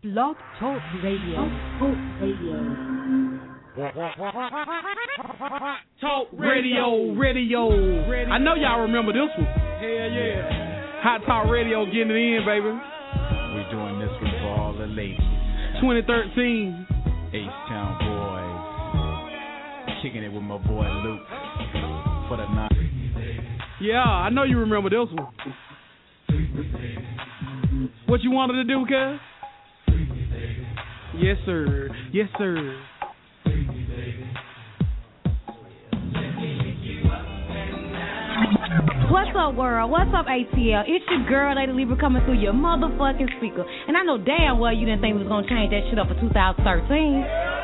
Blog Talk Radio. Talk radio. I know y'all remember this one. Hell yeah. Hot Talk Radio getting it in, baby. We're doing this one for all the ladies. 2013. H-Town boys. Kicking it with my boy Luke. For the night. Yeah, I know you remember this one. What you wanted to do, cuz? Yes, sir. Yes, sir. What's up, world? What's up, ATL? It's your girl, Lady Libra, coming through your motherfucking speaker. And I know damn well you didn't think we was going to change that shit up for 2013.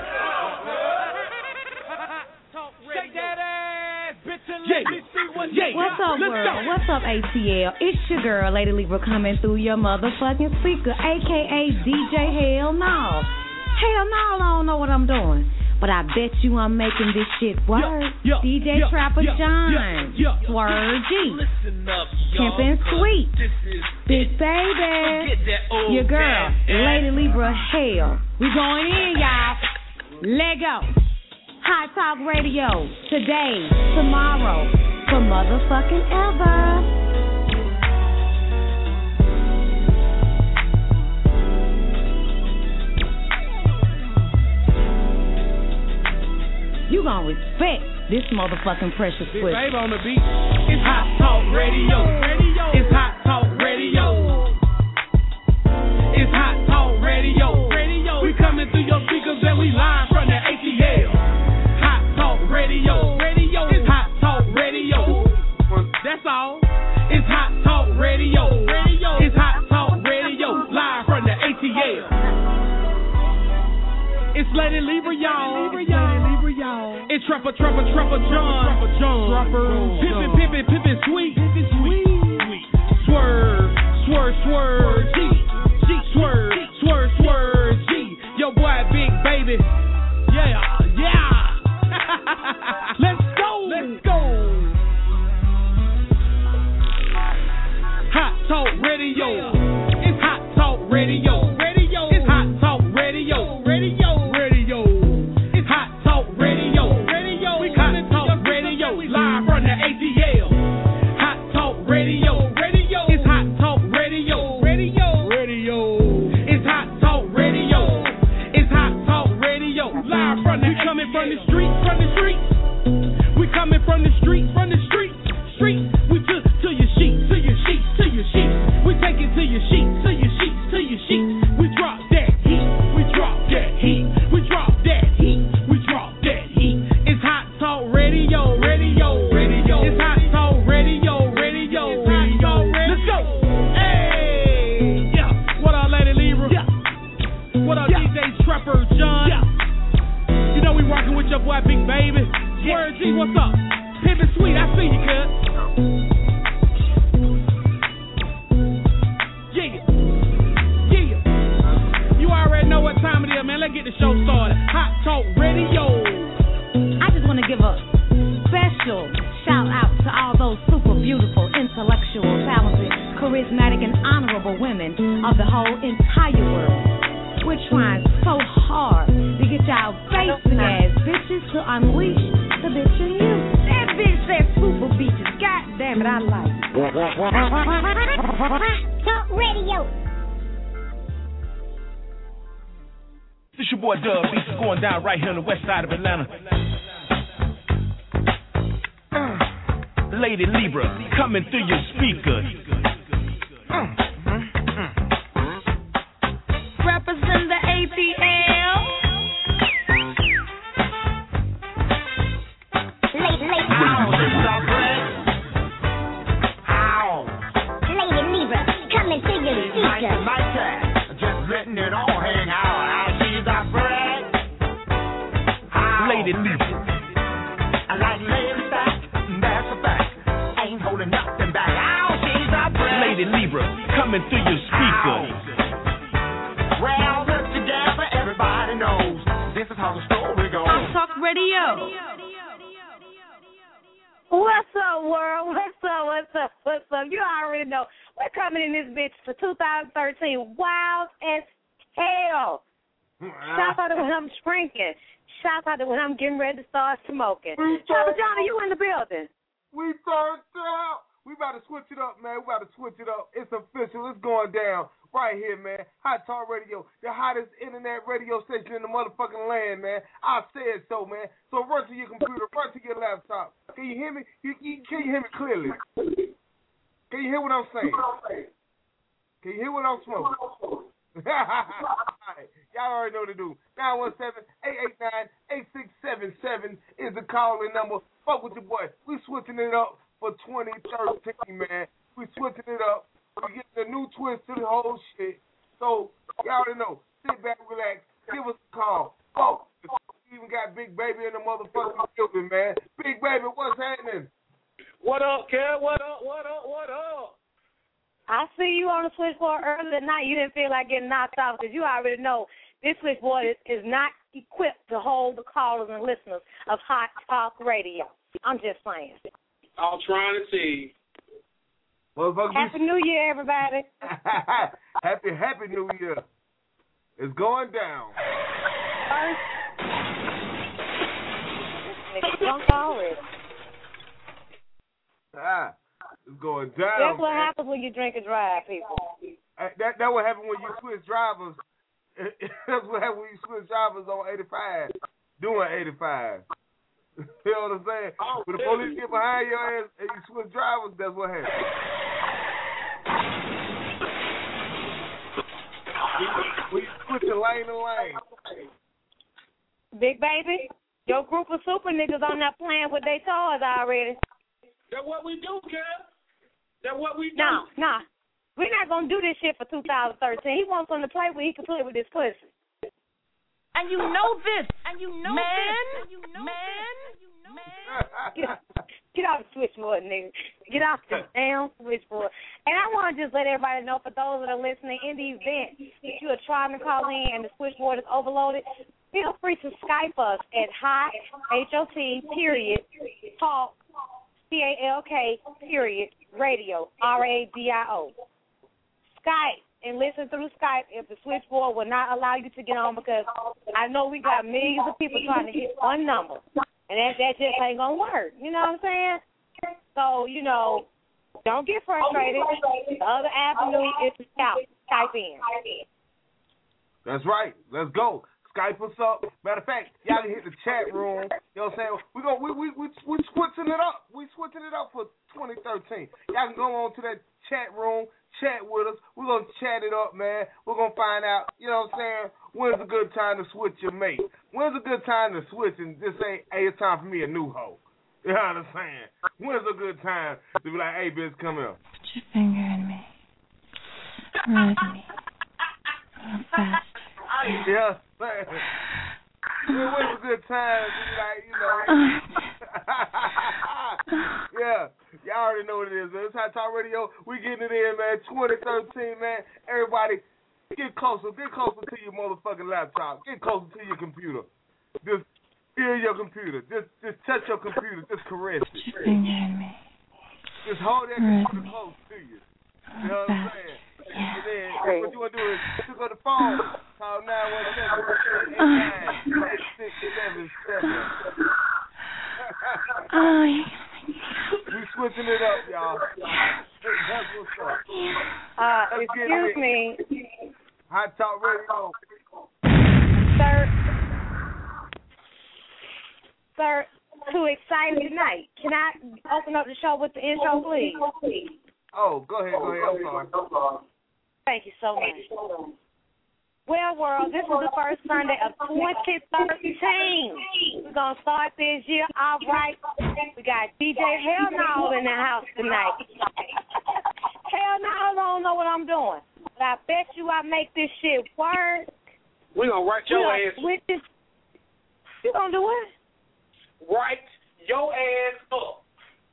What's up, world? What's up, ATL? It's your girl, Lady Libra, coming through your motherfucking speaker, a.k.a. DJ Hell No. Hell no, I don't know what I'm doing. But I bet you I'm making this shit work. DJ Trapper John, Swerve G, Pimpin' Sweet, Big Baby, your girl, Lady Libra Hell. We going in, y'all. Let go. Hot Talk Radio, today, tomorrow, for motherfucking ever. You gon' respect this motherfucking precious Big pussy. Baby on the beat. It's Hot Talk Radio. It's Hot Talk Radio. It's Hot Talk Radio. We coming through your speakers and we live from the ATL. Hot Talk Radio. It's Hot Talk Radio. That's all. It's Hot Talk Radio. It's Hot Talk Radio. Live from the ATL. It's Lady Libra, y'all. It's Trapper John. Pimpin' Sweet. Swerve G. Swerve G. Yo boy, Big Baby. Yeah. Let's go. Hot Talk Radio. It's Hot Talk Radio. It's Hot Talk Radio. It's Hot Talk Radio. We coming Talk Radio. Live from the ATL. Hot Talk Radio. It's Hot Talk Radio. It's Hot Talk Radio. It's Hot Talk Radio. Live from the coming from the street. We coming from the street. We to your sheets. We take it to your sheets. We drop that heat. It's Hot Talk Radio. It's Hot Talk Radio. Let's go. Hey, yeah. What up, Lady Libra? Yeah. What up, DJ Trapper John? Yeah. You know we rocking with your boy Big Baby. Swerve G, what's up? Pimpin' Sweet, I see you, cuz. You already know what time it is, man. Let's get the show started. Hot Talk Radio. I just want to give a special shout out to all those super beautiful, intellectual, talented, charismatic, and honorable women of the whole entire world. We're trying so hard to get y'all basic ass bitches to unleash the bitch in you. That bitch said super bitches. God damn it, I like it. Talk Radio. This your boy Dub Beats is going down right here on the west side of Atlanta. Lady Libra coming through your speakers. Represent the ATL. Lady Libra, coming to your speaker. Just letting it all hang out. She's a friend. Lady Libra. I like laying back, that's a fact. Ain't holding nothing back. She's a friend. Lady Libra coming through your speakers. Well, put together, everybody knows this is how the story goes. Hot Talk Radio. What's up, world? What's up? You already know. We're coming in this bitch for 2013. Wild as hell. Shout out to when I'm drinking. Shout out to when I'm getting ready to start smoking. Papa Johnny, you in the building. We turned out. We about to switch it up, man. We about to switch it up. It's official. It's going down right here, man. Hot Talk Radio, the hottest internet radio station in the motherfucking land, man. I said so, man. So run to your computer, run to your laptop. Can you hear me? Can you hear me clearly? Can you hear what I'm saying? Can you hear what I'm smoking? Y'all already know what to do. 917-889-8677 is the calling number. Fuck with your boy. We switching it up for 2013, man. We switching it up. We getting a new twist to the whole shit. So, y'all already know. Sit back, relax. Give us a call. Oh, we even got Big Baby in the motherfucking building, man. Big Baby, what's happening? What up, Kev? What up? What up? What up? I see you on the switchboard earlier tonight. You didn't feel like getting knocked off because you already know this switchboard is not equipped to hold the callers and listeners of Hot Talk Radio. I'm just saying. I'm trying to see. Happy New Year, everybody. Happy New Year. It's going down. Nigga drunk already. It's going down. That's what man. happens when you drink and drive, people. That what happened when you switch drivers. That's what happened when you switch drivers on 85. Doing 85. You know what I'm saying? When the police get behind your ass and you switch drivers, that's what happens. We switch the lane to lane. Big Baby, your group of super niggas on that playing with their toys already. That's what we do, Kev. That's what we do. Nah. We're not going to do this shit for 2013. He wants something to play with. He can play with his pussy. And you know this. And you know man. this. Man. Get off the switchboard, nigga. Get off the damn switchboard. And I want to just let everybody know, for those that are listening, in the event that you are trying to call in and the switchboard is overloaded, feel free to Skype us at hot, H-O-T, period, talk, C-A-L-K, period, radio, R-A-D-I-O. Skype and listen through Skype if the switchboard will not allow you to get on, because I know we got millions of people trying to hit one number, and that just ain't going to work. You know what I'm saying? So, don't get frustrated. The other avenue is to Skype in. That's right. Let's go. Skype us up. Matter of fact, y'all can hit the chat room. You know what I'm saying? We switching it up. We switching it up for 2013. Y'all can go on to that chat room, chat with us. We're going to chat it up, man. We're going to find out, you know what I'm saying, when's a good time to switch your mate. When's a good time to switch and just say, hey, it's time for me a new hoe. You know what I'm saying? When's a good time to be like, hey, bitch, come here. Put your finger in me. Ride me. Real fast. Yeah, man. When's a good time to be like, yeah, y'all already know what it is. It's Hot Talk Radio. We getting it in, man. 2013, man. Everybody, get closer to your motherfucking laptop. Get closer to your computer. Just feel your computer. Just touch your computer. Just caress it. Put your finger in me. Just hold that computer close to you. You know what I'm saying? Yeah. And then what you want to do is pick up the phone, call 917-889-8677. Oh, We switching it up, y'all. That's what's up. Excuse me. Hot Talk Radio. Sir, too excited tonight. Can I open up the show with the intro, please? Oh, go ahead. I'm sorry. Thank you so much. Well, world, this is the first Sunday of 2013. We're going to start this year all right. We got DJ Hell No in the house tonight. Hell No, I don't know what I'm doing. But I bet you I make this shit work. We're going to write your ass. You going to do what? Write your ass up.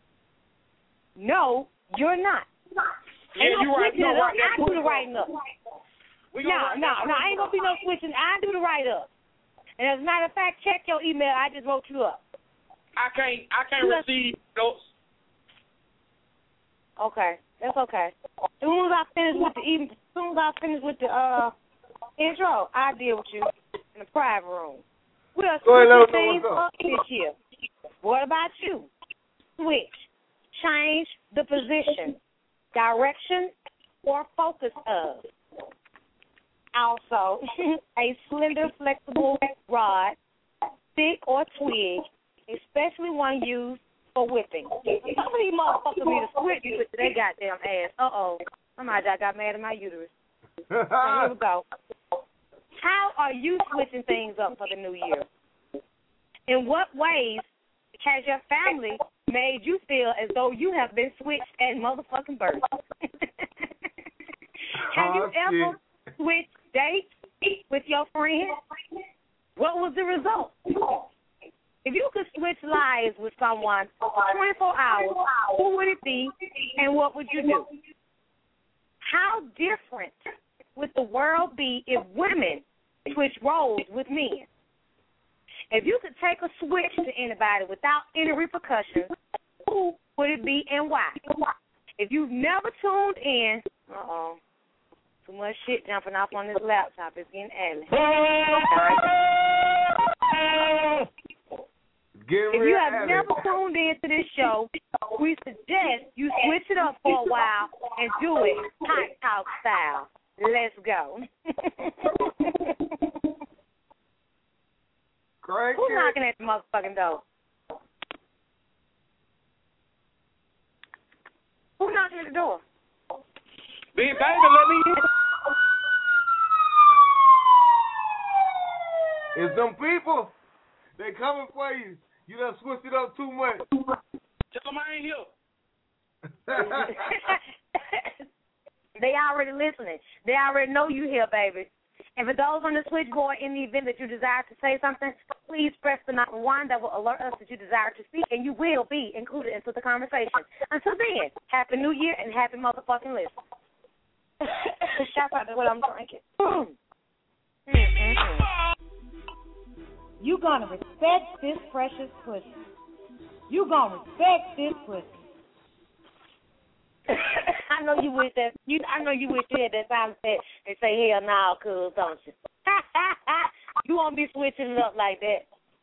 No, you're not. Yeah, you right. I do the writing up. No, I ain't gonna be no switching. I do the write up. And as a matter of fact, check your email. I just wrote you up. I can't receive notes. Okay, that's okay. As soon as I finish with the intro, I'll deal with you. in the private room. We are Go ahead, let switching them things know what's up this year. What about you? Switch. Change the position, direction, or focus of. Also, a slender, flexible rod, stick, or twig, especially one used for whipping. Some of these motherfuckers need to switch with their goddamn ass. Uh-oh. Somebody just got mad at my uterus. So here we go. How are you switching things up for the new year? In what ways has your family made you feel as though you have been switched at motherfucking birth? Have you ever switched dates with your friends? What was the result? If you could switch lives with someone for 24 hours, who would it be and what would you do? How different would the world be if women switched roles with men? If you could take a switch to anybody without any repercussions, who would it be and why? If you've never tuned in, too much shit jumping off on this laptop. It's getting ugly. If you have never tuned in to this show, we suggest you switch it up for a while and do it hot talk style. Let's go. Who's knocking at the motherfucking door? Who's knocking at the door? Big baby, let me in. It's them people. They coming for you. You done switched it up too much. Tell them I ain't here. They already listening. They already know you here, baby. And for those on the switchboard, in the event that you desire to say something, please press the number 1 that will alert us that you desire to speak, and you will be included into the conversation. Until then, Happy New Year and happy motherfucking listen. Shout out to what I'm drinking. You gonna respect this precious pussy. You gonna respect this pussy. I know you wish that. I know you wish you had that time that they say hell no, cuz, don't you? You won't be switching it up like that.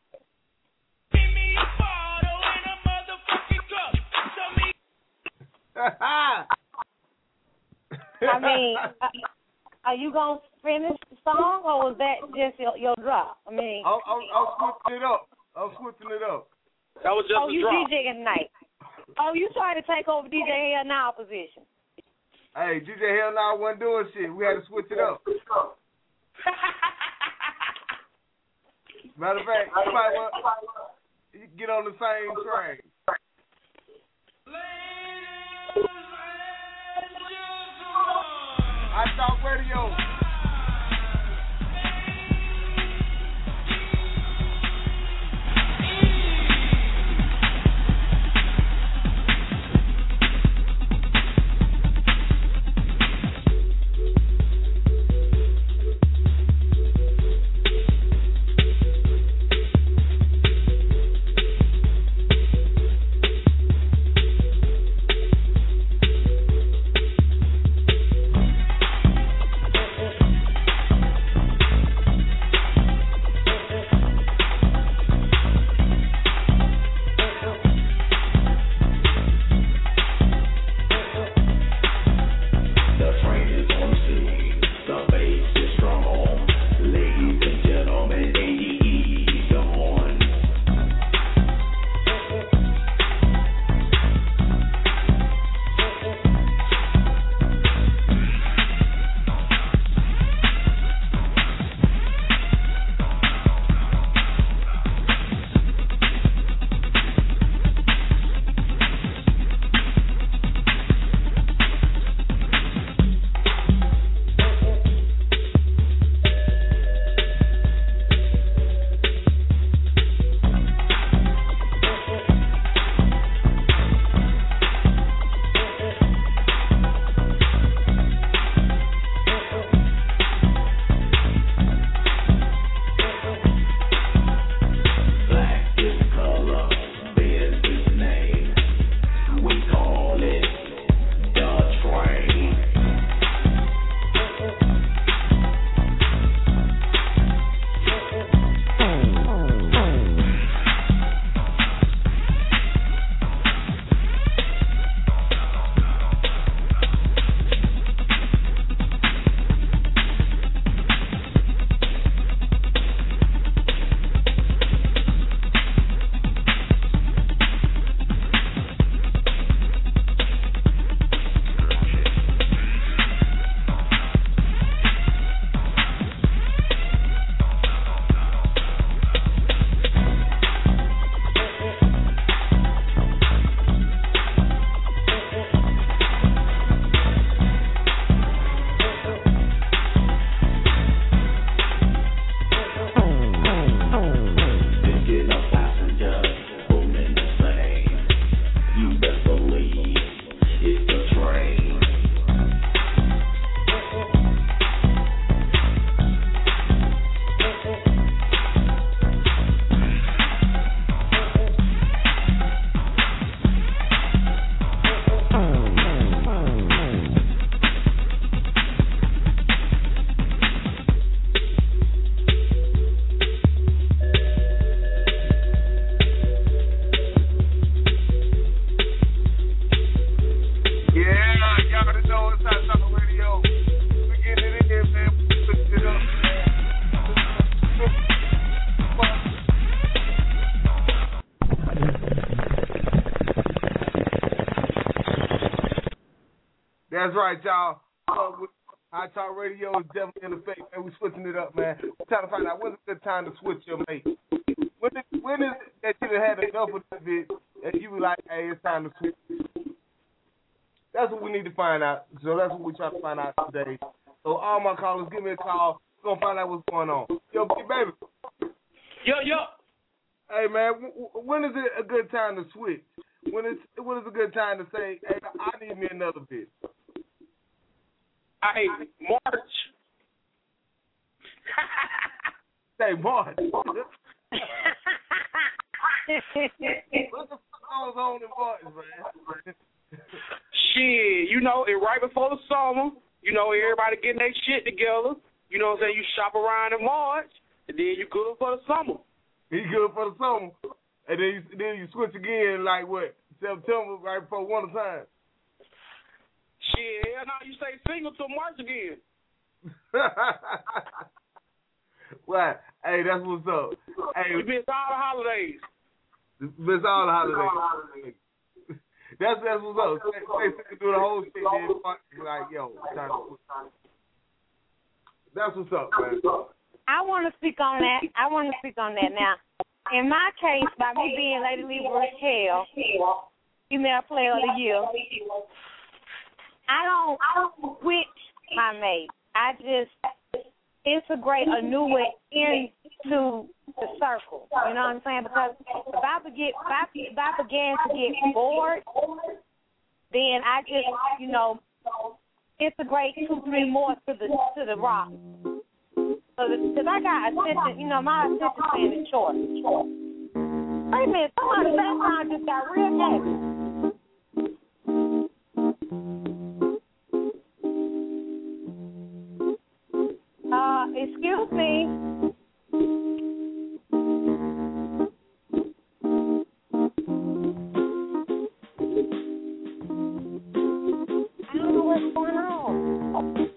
I mean, are you gonna finish the song, or was that just your drop? I mean, I'm switching it up. That was just a you drop. DJing tonight. Oh, you trying to take over DJ Hell Now position? Hey, DJ Hell Now wasn't doing shit. We had to switch it up. Matter of fact, you might want to get on the same train. Hot Talk Radio. That's right, y'all. Hot Talk Radio is definitely in effect, and we're switching it up, man. We're trying to find out when's a good time to switch your mate. When is it that you had enough of this bit that you were like, hey, it's time to switch? That's what we need to find out. So that's what we're trying to find out today. So all my callers, give me a call. We're going to find out what's going on. Yo, big baby. Yo. Hey, man, when is it a good time to switch? When is a good time to say, hey, I need me another bit? Hey, March. Say March. What the fuck goes on in March, man? Shit, you know, and right before the summer, you know, everybody getting their shit together. You know what I'm saying? You shop around in March, and then you good for the summer. You good for the summer, and then you switch again like what? September, right before winter time. Shit, hell no, you stay single till March again. What? Hey, that's what's up. Hey, you miss all the holidays. Miss all the holidays. That's what's up. Stay single through the whole shit, then like, yo, that's what's up, man. I want to speak on that. Now. In my case, by me being Lady Libra Hell, female player of the year, I don't switch my mate. I just integrate a new one into the circle. You know what I'm saying? Because if I began to get bored, then I just, you know, integrate 2-3 more to the rock. Because I got attention, you know, my attention span is short. Wait a minute, somebody background just got real heavy. Excuse me. I don't know what's going on.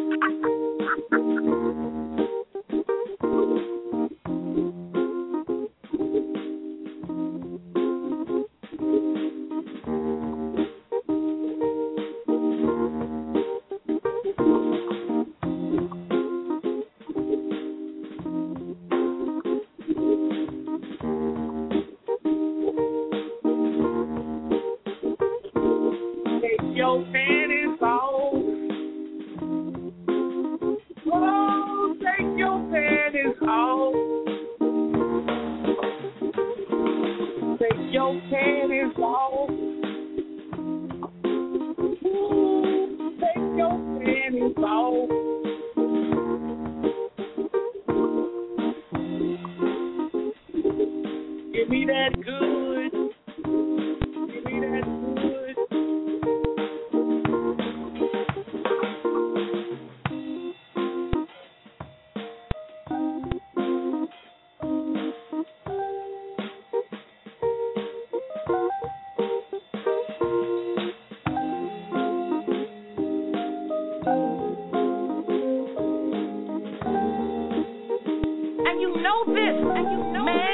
Your panties off. Oh, take your panties off. Take your panties off. Ooh, take your panties off. Give me that good. Give me that good. And you know this, man.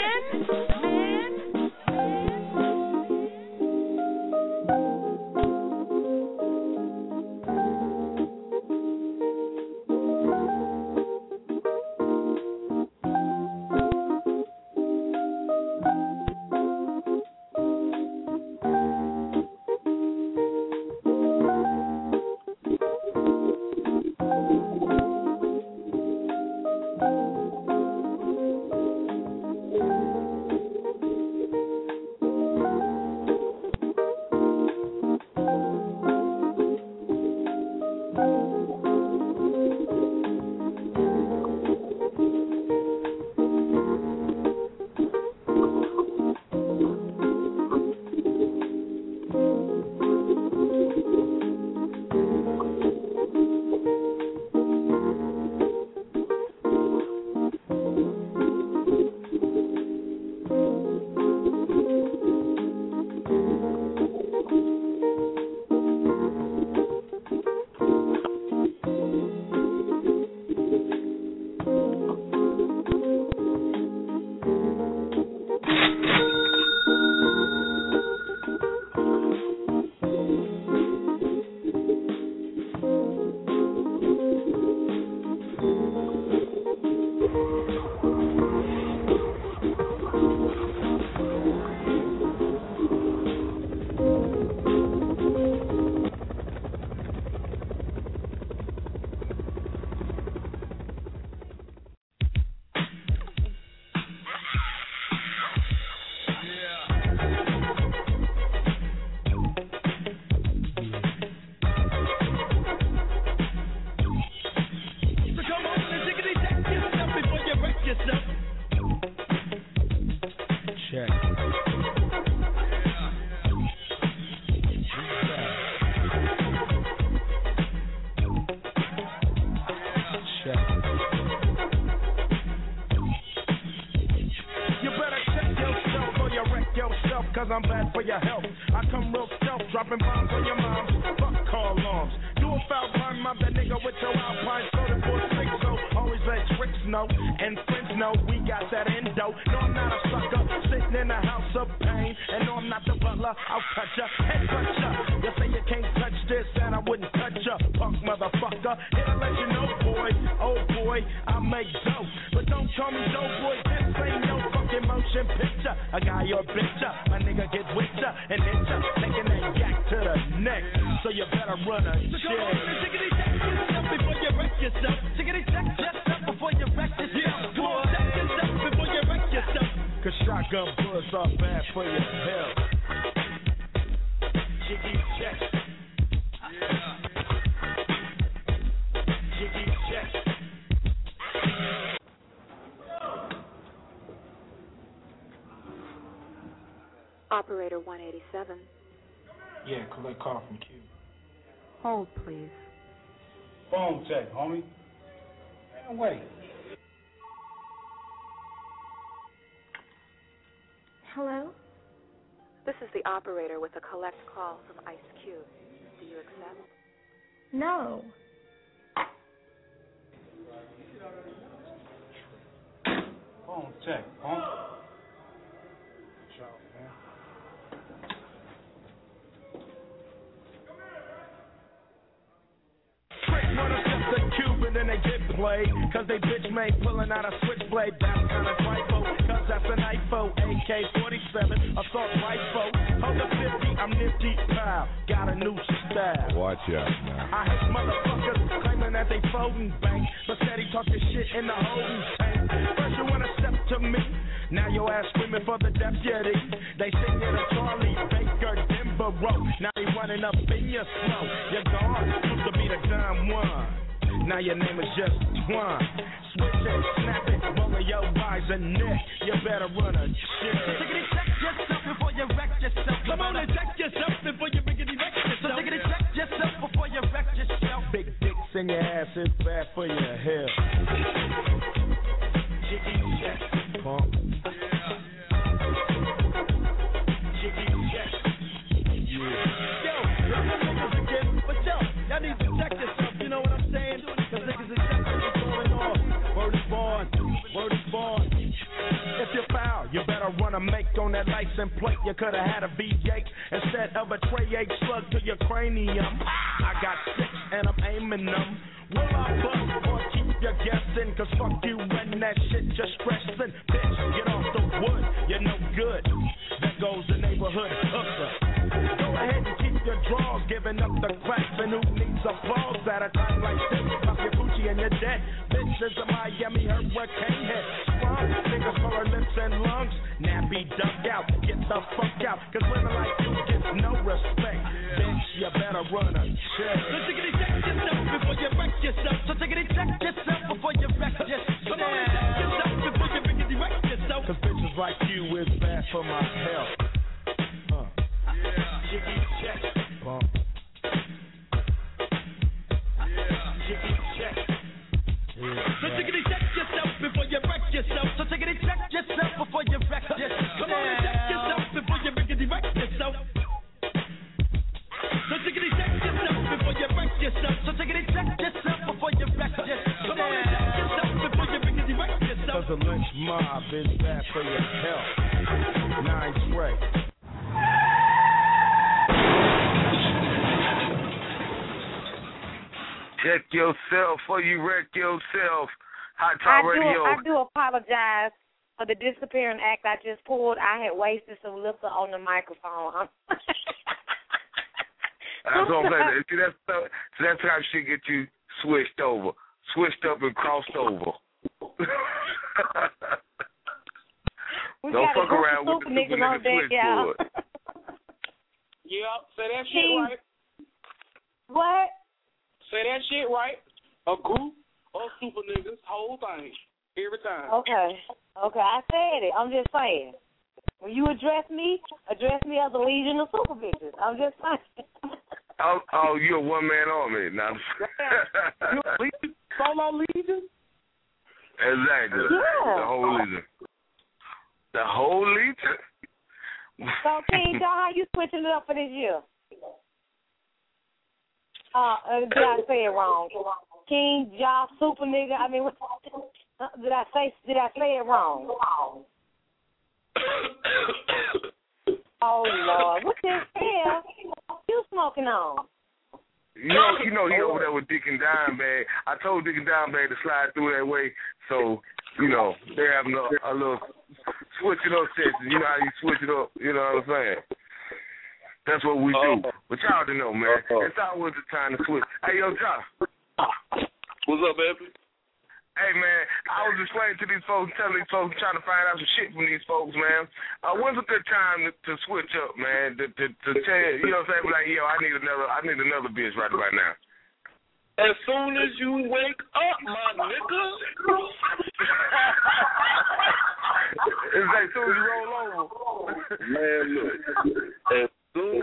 cause I'm bad for your health. I come real stealth, dropping bombs on your moms. Fuck call alarms. Do a foul crime, mob that nigga with your Alpine soda for a six. So always let tricks know and friends know we got that endo. No, I'm not a sucker, sitting in a house of pain. And no, I'm not the butler, I'll cut ya, head cut ya. You say you can't touch this, and I wouldn't touch ya, punk motherfucker. Here to let you know, boy, oh boy, I make dope. But don't call me dope, boy, this ain't no fucking motion picture. A guy or bitch ya, my nigga get with ya and hit ya, taking that yak to the neck. So you better run a shit. So come on, chickity check yourself before you wreck yourself. Chickity check yourself before you wreck yourself. Yeah, come on, check yourself before you wreck yourself. Cause shotgun bullets are bad for your health. Chickity check. Yeah. Chickity check. Operator 187. Yeah, collect call from Q. Hold, please. Phone check, homie. Man, wait. Hello? This is the operator with a collect call from Ice Cube. Do you accept? No. Phone check, huh? Ciao, man. Cuban and they get played, cause they bitch made pulling out a switchblade. That's kinda trifle, cause that's an IFO, AK-47, assault rifle. Hold the 50, I'm nifty, pal, got a new style. Watch out now. I hate motherfuckers claiming that they folding bank, but steady talking shit in the holding tank. First you wanna step to me, now your ass screaming for the deputy. They sing it a Charlie Baker, Denver Road, now they running up in your slow. Your guard used to be the dumb one. Now your name is just Twan. Switch it, snap it, roll your eyes and neck. You better run a shit. So take it, check yourself before you wreck yourself. Come on and check yourself before you wreck yourself. So take it, check yourself before you wreck yourself. Big dicks in your ass is bad for your health. Jiggy check, pump. Jiggy check. Yeah. Yo, niggas again, but yo, y'all need to check yourself. You know what I'm saying? Cause niggas is definitely going off. Word is born, word is born. If you're foul, you better run a make on that license plate. You could've had a V8 instead of a Tray 8 slug to your cranium. I got 6 and I'm aiming them. Will I bust or keep you guessing? Cause fuck you and that shit just stressing. Bitch, get off the wood, you're no good. There goes the neighborhood hooker. Go ahead and keep your drawers, giving up the cracks. And who needs applause at a time like this? Pop your Gucci and you're dead. Bitches of Miami hurricane head. Strong niggas for her lips and lungs. Nappy duck out, get the fuck out. Cause women like you get no respect. Bitch, you better run a check. So take it, check yourself before you wreck yourself. So take it, check yourself before you wreck yourself. Come on and check yourself before you wreck yourself. Cause bitches like you is bad for my health. Jiggy check, bump. Jiggy check. So take it, check yourself before you wreck yourself. So take it, check yourself before you wreck yourself. Come on and check yourself before you wreck yourself. So take it, check yourself before you wreck yourself. So take it, check yourself before you wreck yourself. Come on and check yourself before you wreck yourself. Cause a lynch mob is bad for your health. 9 Trey. Check yourself before you wreck yourself. Hot Talk Radio. I do apologize for the disappearing act I just pulled. I had wasted some liquor on the microphone. That's what I'm saying. See, that's how shit get you switched over. Switched up and crossed over. Don't fuck around with the super nigga switchboard. Yeah, say that shit right. What? Say that shit right. A group of super niggas, whole thing, every time. Okay, I said it. I'm just saying. When you address me as a legion of super bitches. I'm just saying. Oh, you're a one-man army. Now. You a legion? Solo legion? Exactly. Yeah. The whole legion. The whole legion? So, King John, how you switching it up for this year? Did I say it wrong? King John, super nigga. I mean, what, did I say it wrong? Oh Lord, what the hell you smoking on? You know he over there with Dick and Dimebag. I told Dick and Dimebag to slide through that way, so they're having a little switching up session. You know how you switch it up. You know what I'm saying? That's what we do. But y'all don't know, man. It's always the time to switch. Hey, yo, Josh. What's up, baby? Hey, man, I was explaining to these folks, telling these folks, trying to find out some shit from these folks, man. When's a good time to switch up, man? To tell you know what I'm saying? Like, yo, I need another bitch right now. As soon as you wake up, my nigga. It's like as soon as you roll over. Man, look. As soon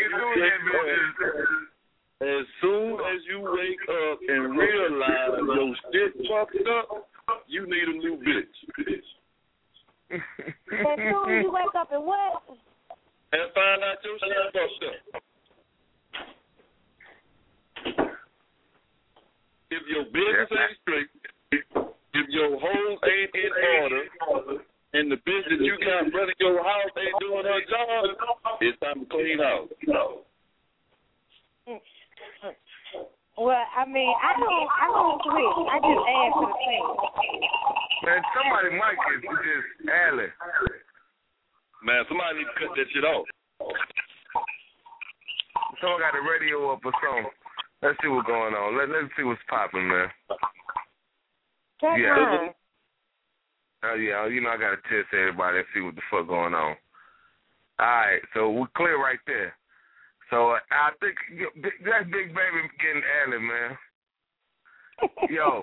as you wake up and realize your shit fucked up, you need a new bitch. As soon as you wake up and what? And find out your shit fucked up. If your business ain't straight, if your home ain't in order, and the bitch that you got running your house ain't doing her job, it's time to clean out. Well, I mean, I don't switch. I just add to the thing. Man, somebody mic is just Allen. Man, somebody need to cut that shit off. Someone got the radio up or something. Let's see what's going on. Let's see what's popping, man. Yeah. Yeah, I got to test everybody and see what the fuck going on. All right, so we're clear right there. So I think that's Big Baby getting Allen, man. Yo.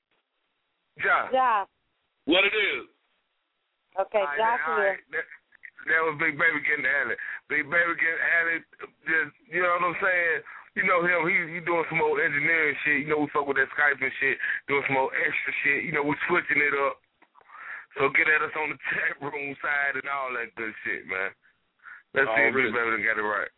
Ja. What it is? Okay, Ja clear. That was Big Baby getting Allen. Big Baby getting Allen, just, you know what I'm saying? You know him, he doing some old engineering shit. You know, we fuck with that Skype and shit, doing some old extra shit. You know, we switching it up. So get at us on the chat room side and all that good shit, man. Let's see if Big Baby got it right.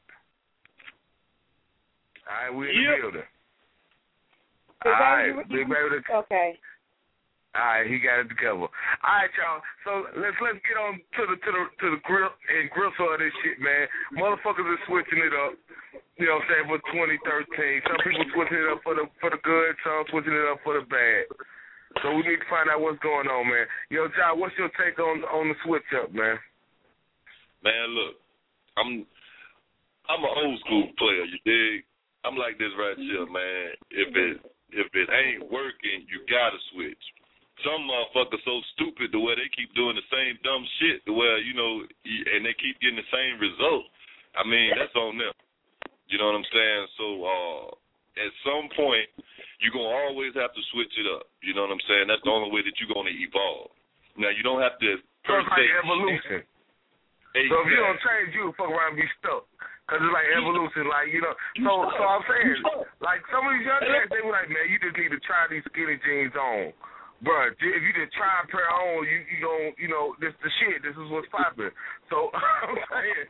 All right, we in the building. All right, Big Baby. Okay. All right, he got it together. All right, y'all. So let's get on to the grill and gristle of this shit, man. Motherfuckers are switching it up. You know what I'm saying, for 2013. Some people switching it up for the good, some switching it up for the bad. So we need to find out what's going on, man. Yo, John, what's your take on the switch up, man? Man, look, I'm an old school player, you dig? I'm like this right here, man. If it ain't working, you gotta switch. Some motherfuckers so stupid the way they keep doing the same dumb shit, the way, and they keep getting the same result. I mean, that's on them. You know what I'm saying? So at some point, you're going to always have to switch it up. You know what I'm saying? That's the only way that you're going to evolve. Now, you don't have to So it's like evolution. Exactly. So if you don't change, you fuck around and be stuck. Because it's like evolution, like, So I'm saying, like, some of these young guys, they were like, man, you just need to try these skinny jeans on. Bruh, if you just try a pair on, you gon', this the shit. This is what's popping. So I'm saying.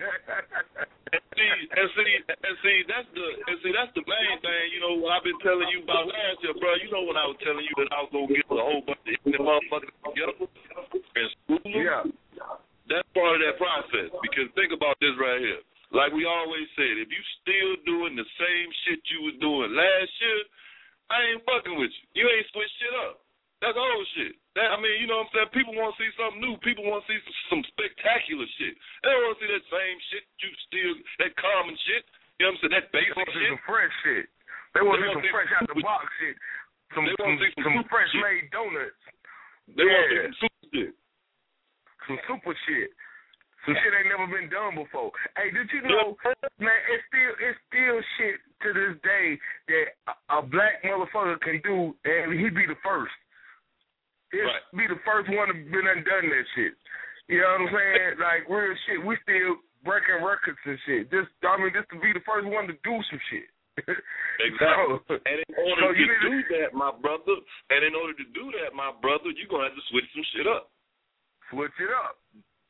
See, that's the main thing. What I've been telling you about last year, bro. When I was telling you that I was gonna get a whole bunch of motherfuckers together and school them. Yeah. That's part of that process. Because think about this right here. Like we always said, if you still doing the same shit you was doing last year, I ain't fucking with you. You ain't switched shit up. That's old shit. You know what I'm saying? People want to see something new. People want to see some spectacular shit. They don't want to see that same shit. That common shit. You know what I'm saying? That basic shit. They want to see some fresh shit. They want to see some fresh out the box shit. Some fresh made donuts. They want to see some super shit. Some super shit. Some shit ain't never been done before. Hey, did you know, man, it's still shit to this day that a black motherfucker can do, and he be the first. He'll be the first one to been undone that shit. You know what I'm saying? Like, real shit. We still breaking records and shit. Just to be the first one to do some shit. Exactly. And in order to do that, my brother, you're going to have to switch some shit up. Switch it up.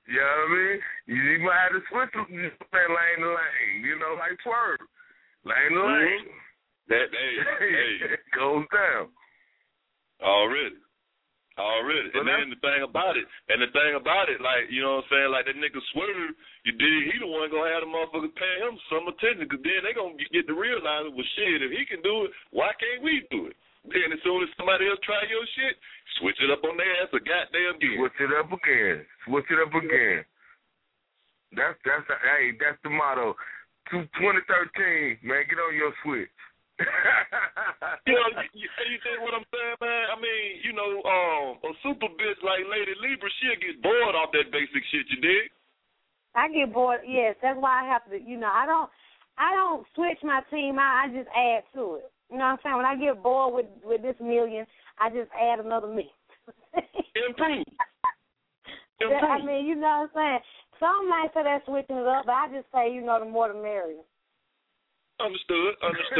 You know what I mean? You might have to switch from lane to lane, you know, like Swerve. Lane to lane. That, hey. It goes down. Already. And then the thing about it, like, you know what I'm saying, like that nigga Swerve, you dig, he the one gonna have the motherfuckers pay him some attention, because then they gonna get to realize, well, shit, if he can do it, why can't we do it? Then as soon as somebody else try your shit, switch it up on their ass a goddamn again. Switch it up again. That's the motto. 2013, man, get on your switch. You know, you think what I'm saying, man? I mean, you know, a super bitch like Lady Libra, she'll get bored off that basic shit, you dig? I get bored, yes. That's why I have to, you know, I don't switch my team out, I just add to it. You know what I'm saying? When I get bored with this million, I just add another million. Improve. I mean, you know what I'm saying? Some might say that's switching it up, but I just say, you know, the more the merrier. Understood.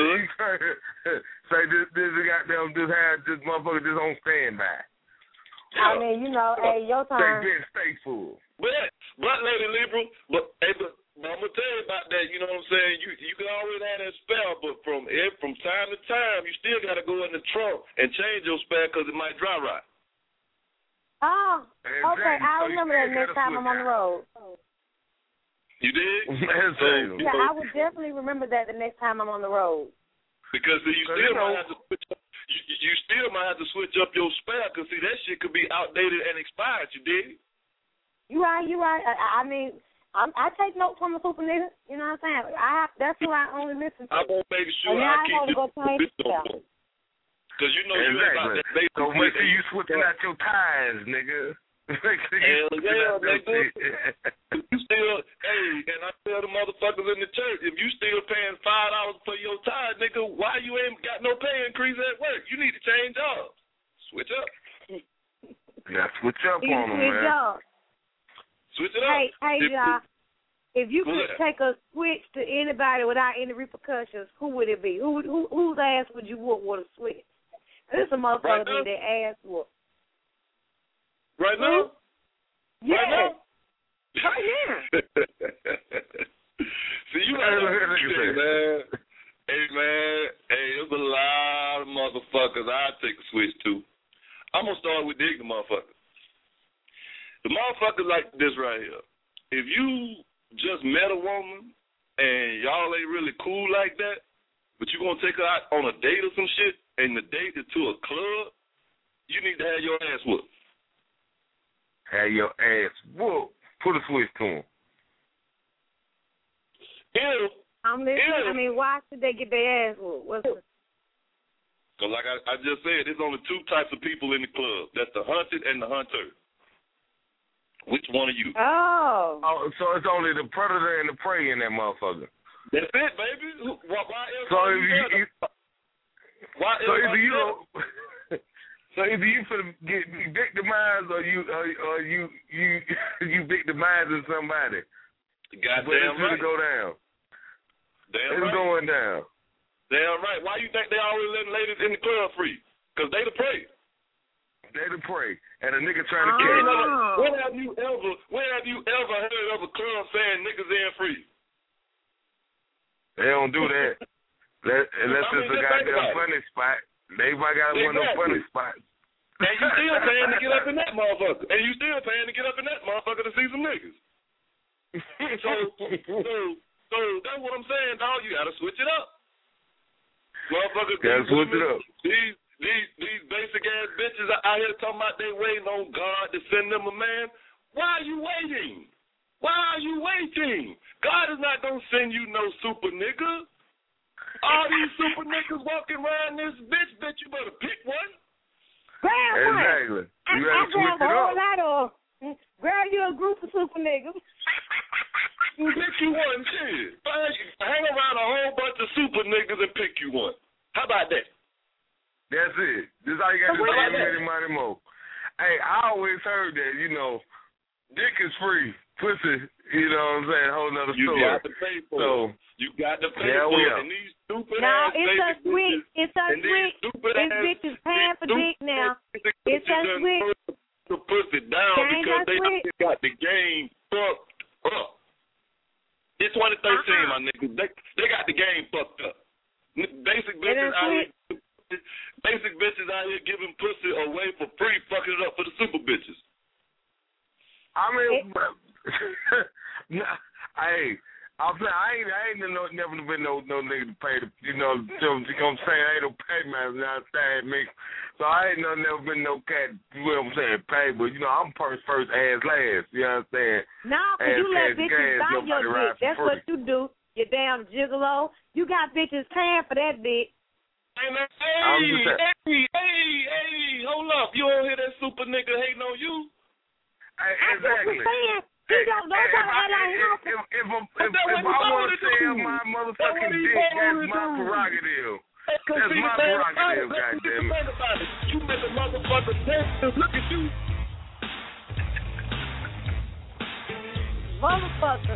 Say this goddamn this motherfucker just on standby. I mean, you know, hey, your turn. Stay full. But Lady Libra, but I'm gonna tell you about that. You know what I'm saying? You can always have that spell, but from time to time, you still gotta go in the trunk and change your spell because it might dry rot. Oh, okay. I'll remember that next time I'm on the road. You did? Yeah, I would definitely remember that the next time I'm on the road. Because you still might have to switch up. You still might have to switch up your spell, because see that shit could be outdated and expired. You did? You right. I mean, I take notes from the super nigga. You know what I'm saying? That's who I only listen to. I won't make sure I keep this on. Because you know you ain't about that basic. So make sure you switching out your ties, nigga. Hell yeah, nigga. You still, and I tell the motherfuckers in the church, if you still paying $5 for your tithe, nigga, why you ain't got no pay increase at work? You need to change jobs. Switch up. Yeah, switch up on them, man. Switch it up. Hey, y'all. If you could take a switch to anybody without any repercussions, who would it be? Whose ass would you whoop with a switch? This is a motherfucker that ass whoop. Right now? Yeah. Right now? Oh, yeah. See, you got to man. Hey, there's a lot of motherfuckers I take a switch to. I'm going to start with the ignorant motherfuckers. The motherfuckers like this right here. If you just met a woman and y'all ain't really cool like that, but you going to take her out on a date or some shit, and the date is to a club, you need to have your ass whooped. Have your ass whooped. Put a switch to him. I'm listening. I mean, why should they get their ass whooped? Because like I just said, there's only two types of people in the club. That's the hunted and the hunter. Which one are you? Oh, so it's only the predator and the prey in that motherfucker. That's it, baby. Why else? So either you finna be victimized or you victimizing somebody. Goddamn right. It's go down. It's going down. Damn right. Why you think they always letting ladies in the club free? Because they the prey. They the prey. And a nigga trying to kill you. When have you ever heard of a club saying niggas in free? They don't do that. Unless it's a goddamn funny spot. They might got one of them funny spots. And you still paying to get up in that motherfucker. To see some niggas. So that's what I'm saying, dog. You gotta switch it up. Motherfuckers, gotta switch it up. These basic ass bitches out here talking about they waiting on God to send them a man. Why are you waiting? God is not gonna send you no super nigga. All these super niggas walking around this bitch, you better pick one. Exactly. You gotta switch it up. Grab you a group of super niggas. Pick you one, shit. Hang around a whole bunch of super niggas and pick you one. How about that? That's it. This is how you got to do money more. Hey, I always heard that, dick is free. Pussy, you know what I'm saying, a whole nother story. You got to pay for it. You got to pay for it. And these stupid ass switch. It's a switch. This bitch is paying for dick now. It's a switch. To push it down because they got got the game fucked up. It's 2013, my niggas. They got the game fucked up. Basic bitches out here giving pussy away for free, fucking it up for the super bitches. I mean, hey, I ain't never been no nigga to pay the, you know what I'm saying? I ain't no pay man, you know what I'm saying, me. So I ain't never been no cat, you know what I'm saying, pay, but you know, I'm first, ass last, you know what I'm saying? No, because you let bitches buy your dick. That's what you do, you damn gigolo. You got bitches paying for that dick. Hey, hold up. You don't hear that super nigga hating on you? Exactly. He don't know how to act like him. If I want to sell my motherfucking dick, that's my prerogative. That's my prerogative, goddammit. You make a motherfucker dance. Look at you. Motherfucker.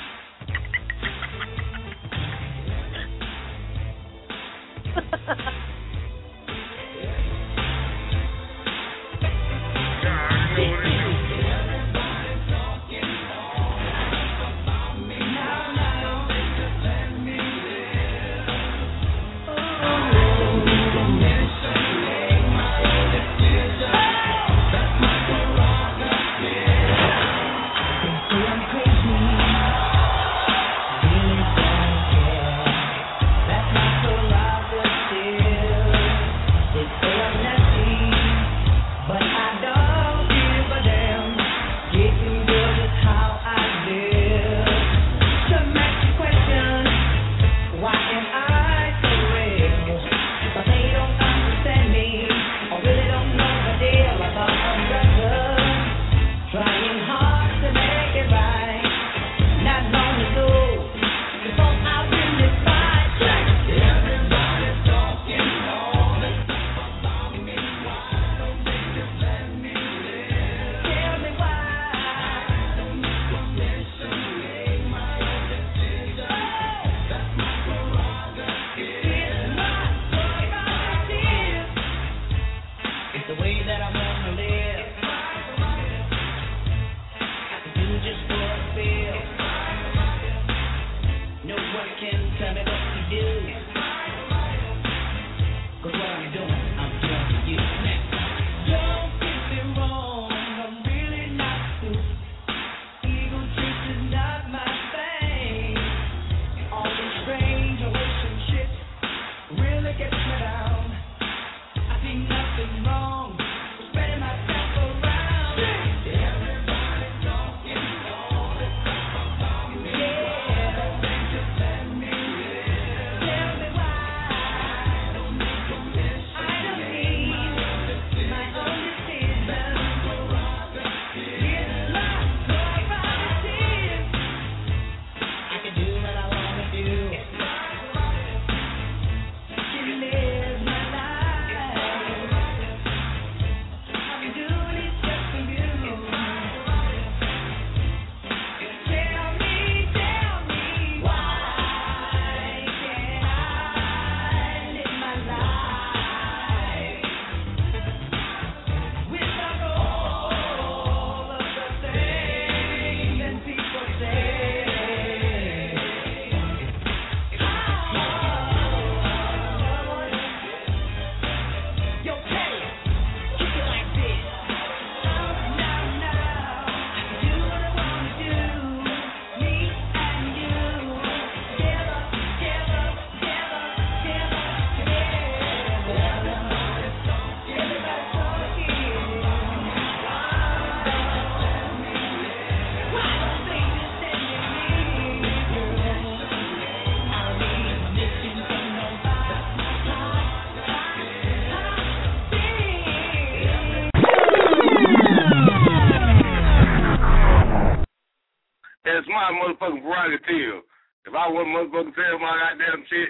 It's my motherfucking prerogative. If I want motherfucking tell my goddamn shit,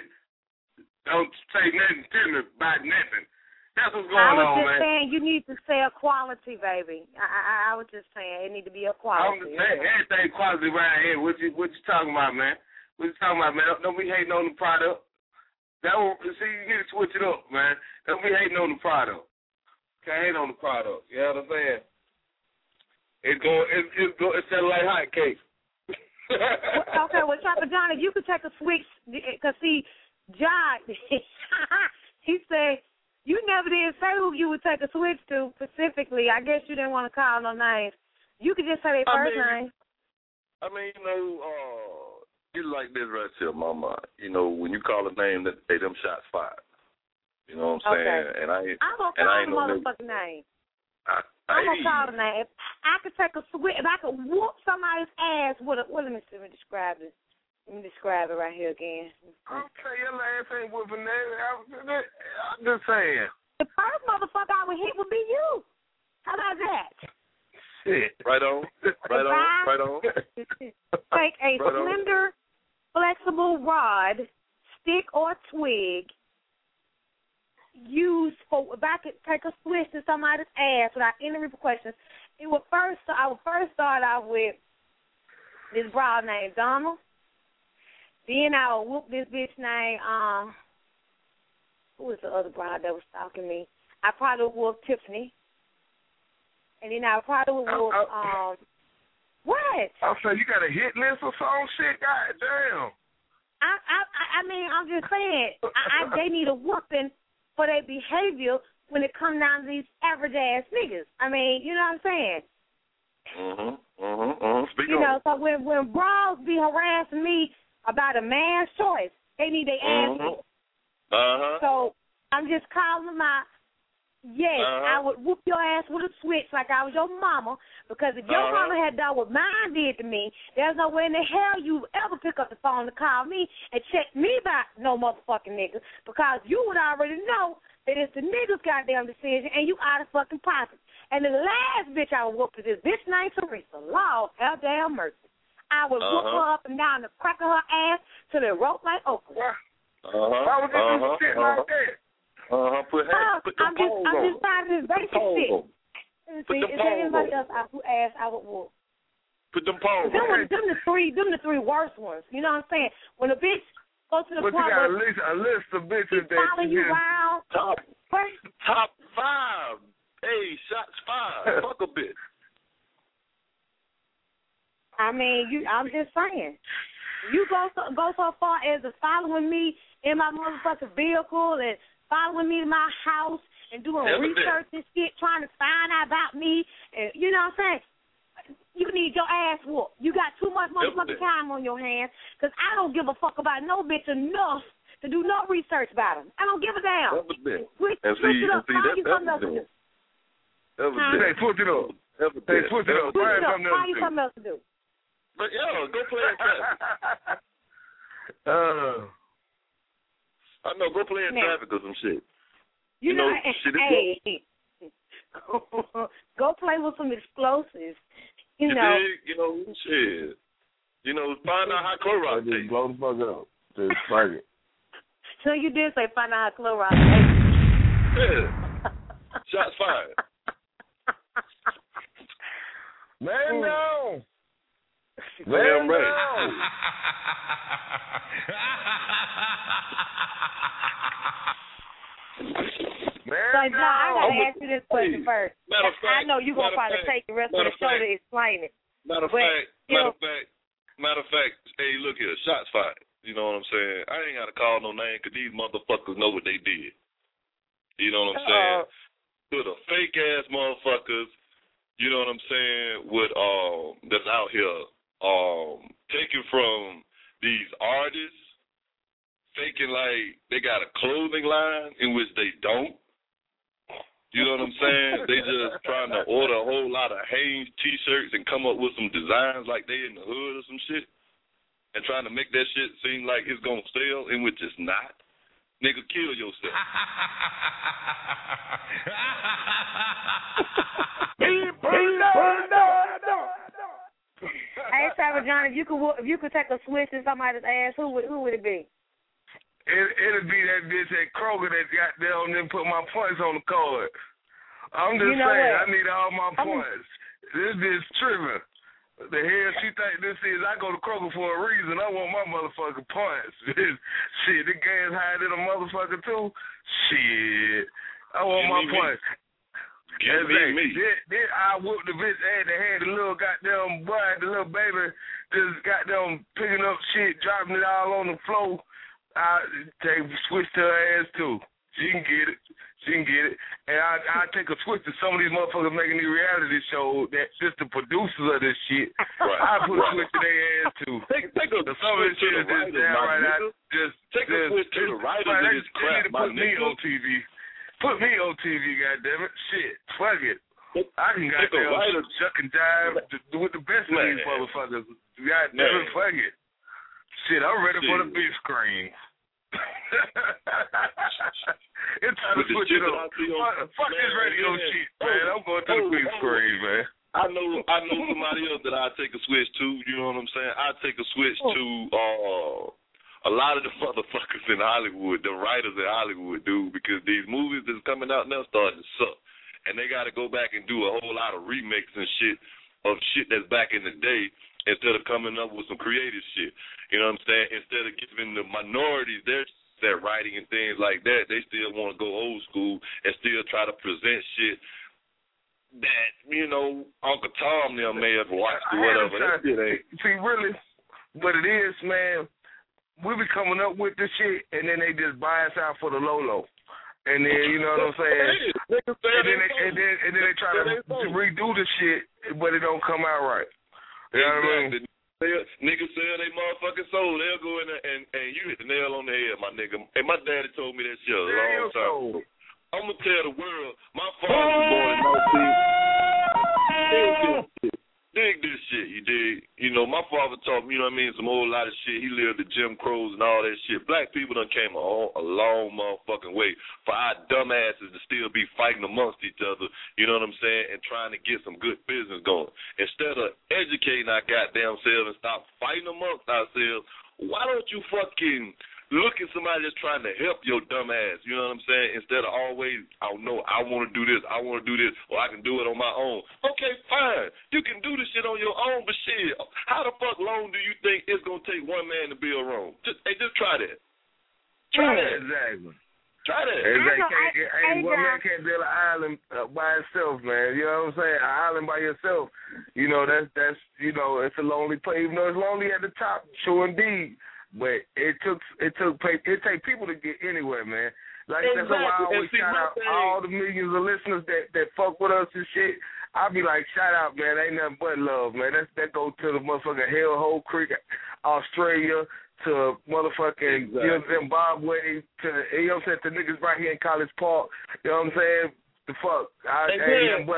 don't say nothing to me about nothing. That's what's going on, man. I was just saying you need to sell quality, baby. I was just saying it need to be a quality. I'm just saying everything quality right here. What you talking about, man? What you talking about, man? Don't be hating on the product. See, you need to switch it up, man. Don't be hating on the product. Can't hate on the product. You know what I'm saying? It's selling like hotcakes. Okay, well, Chopper John, if you could take a switch, because see, John, he said you never did say who you would take a switch to specifically. I guess you didn't want to call no names. You could just say their first name. I mean, it's like this right here, Mama. When you call a name, that say them shots fired. You know what I'm saying? Okay. And I'm going to call the motherfucking name. I'm going to call the name. If I could take a switch, if I could whoop somebody's ass with let me describe it. Let me describe it right here again. Okay, your ass ain't whooping that. I'm just saying. The first motherfucker I would hit would be you. How about that? Shit. Right on. Right on. Take a slender, flexible rod, stick or twig, used for, if I could take a switch to somebody's ass without any repercussions, I would first start out with this broad named Donald. Then I would whoop this bitch named, who was the other broad that was stalking me? I probably would whoop Tiffany. And then I probably would whoop, what? I said, you got a hit list or some shit? God damn. I mean, I'm just saying, they need a whooping for their behavior when it comes down to these average-ass niggas. I mean, you know what I'm saying? Speak on. So when bras be harassing me about a man's choice, they need their ass whooped. So I'm just calling them out. Yes, I would whoop your ass with a switch like I was your mama, because if your mama had done what mine did to me, there's no way in the hell you ever pick up the phone to call me and check me about no motherfucking niggas, because you would already know that it's the niggas' goddamn decision and you out of fucking pocket. And the last bitch I would whoop is this bitch named Teresa. Lord have damn mercy. I would whoop her up and down the crack of her ass till it rope like okra. Why would you do shit like that? Put I'm just tired of this basic shit. See, is there anybody else who asked I would whoop? Put them paws on. Them the three worst ones. You know what I'm saying? When a bitch goes to the point where you got a list of bitches that following you around. Top 5. Hey, shots fired. Fuck a bitch. I mean, I'm just saying. You go so far as to following me in my motherfucking vehicle and following me to my house and doing research and shit, trying to find out about me. And, you know what I'm saying? You need your ass whooped. You got too much motherfucking time on your hands, because I don't give a fuck about no bitch enough to do no research about them. I don't give a damn. Switch it up. Find you something else to do. Hey, switch it up. Hey, switch it up. Find you something else to do. But, go play in traffic. I know, go play in traffic or some shit. You know shit. Go play with some explosives. You know. Shit. Find out how Clorox tastes. Just blow the fuck up. Just fuck it. So you did say find out how Clorox tastes. Yeah. Shots fired. Man, no. Damn right. I gotta ask you this question first. I know you're gonna probably take the rest of the show to explain it. Matter of fact, hey, look here, shots fired. You know what I'm saying? I ain't gotta call no name, because these motherfuckers know what they did. You know what I'm saying? To the fake ass motherfuckers, you know what I'm saying, with that's out here taking from these artists, faking like they got a clothing line in which they don't. You know what I'm saying? They just trying to order a whole lot of Hanes T-shirts and come up with some designs like they in the hood or some shit, and trying to make that shit seem like it's gonna sell, in which it's not. Nigga, kill yourself. Hey, Trevor John, if you could take a switch in somebody's ass, who would it be? It'll be that bitch at Kroger that got there and then put my points on the card. I'm just saying, I need all my points. This bitch tripping. The hell she think this is? I go to Kroger for a reason. I want my motherfucking points. Shit, the game's higher than a motherfucker too. Shit, I want my points. Give me. Then I whooped the bitch ass that had the little goddamn boy, the little baby, just goddamn picking up shit, dropping it all on the floor. I switch to her ass too. She can get it. And I take a switch to some of these motherfuckers making these reality shows that just the producers of this shit. Right. I put a switch to their ass too. Take a switch to the writers, my nigga. Take a switch to the writers of this crap, my nigga. Put me on TV. Put me on TV, goddammit. Shit. Fuck it. I can goddamn chuck and dive with the best of these motherfuckers. Goddammit, fuck it. Shit, I'm ready for the big screen. It's time to switch it up. Fuck this radio shit, man. I'm going to the big screen, man. I know somebody else that I take a switch to. You know what I'm saying? I take a switch to a lot of the motherfuckers in Hollywood, the writers in Hollywood, dude, because these movies that's coming out now starting to suck, and they got to go back and do a whole lot of remakes and shit of shit that's back in the day instead of coming up with some creative shit. You know what I'm saying? Instead of giving the minorities their writing and things like that, they still want to go old school and still try to present shit that, you know, Uncle Tom them may have watched or whatever. That shit ain't. See, really, what it is, man, we be coming up with this shit, and then they just buy us out for the Lolo. And then, you know what I'm saying? and then they try to redo the shit, but it don't come out right. You know what I mean? Niggas sell they motherfucking soul. They'll go in there and you hit the nail on the head, my nigga. And my daddy told me that shit a long time ago. I'm going to tell the world, my father was born in 19. Dig this shit, you dig? You know, my father taught me, you know what I mean, some whole lot of shit. He lived the Jim Crows and all that shit. Black people done came a long motherfucking way for our dumb asses to still be fighting amongst each other, you know what I'm saying, and trying to get some good business going. Instead of educating our goddamn selves and stop fighting amongst ourselves, why don't you fucking look at somebody that's trying to help your dumb ass, you know what I'm saying, instead of always, I want to do this, or I can do it on my own. Okay, fine. You can do this shit on your own, but shit, how the fuck long do you think it's going to take one man to build Rome? Just try that. Try that. Exactly. Try that. Exactly. One man can't build an island by itself, man. You know what I'm saying? An island by yourself, you know, that's it's a lonely place. Even though it's lonely at the top, sure indeed. But it take people to get anywhere, man. Like exactly. That's why I always shout out all the millions of listeners that fuck with us and shit. I be like, shout out, man. Ain't nothing but love, man. That go to the motherfucking Hellhole Creek, Australia, to motherfucking Zimbabwe, to you know what I'm saying, to niggas right here in College Park. You know what I'm saying? The fuck. And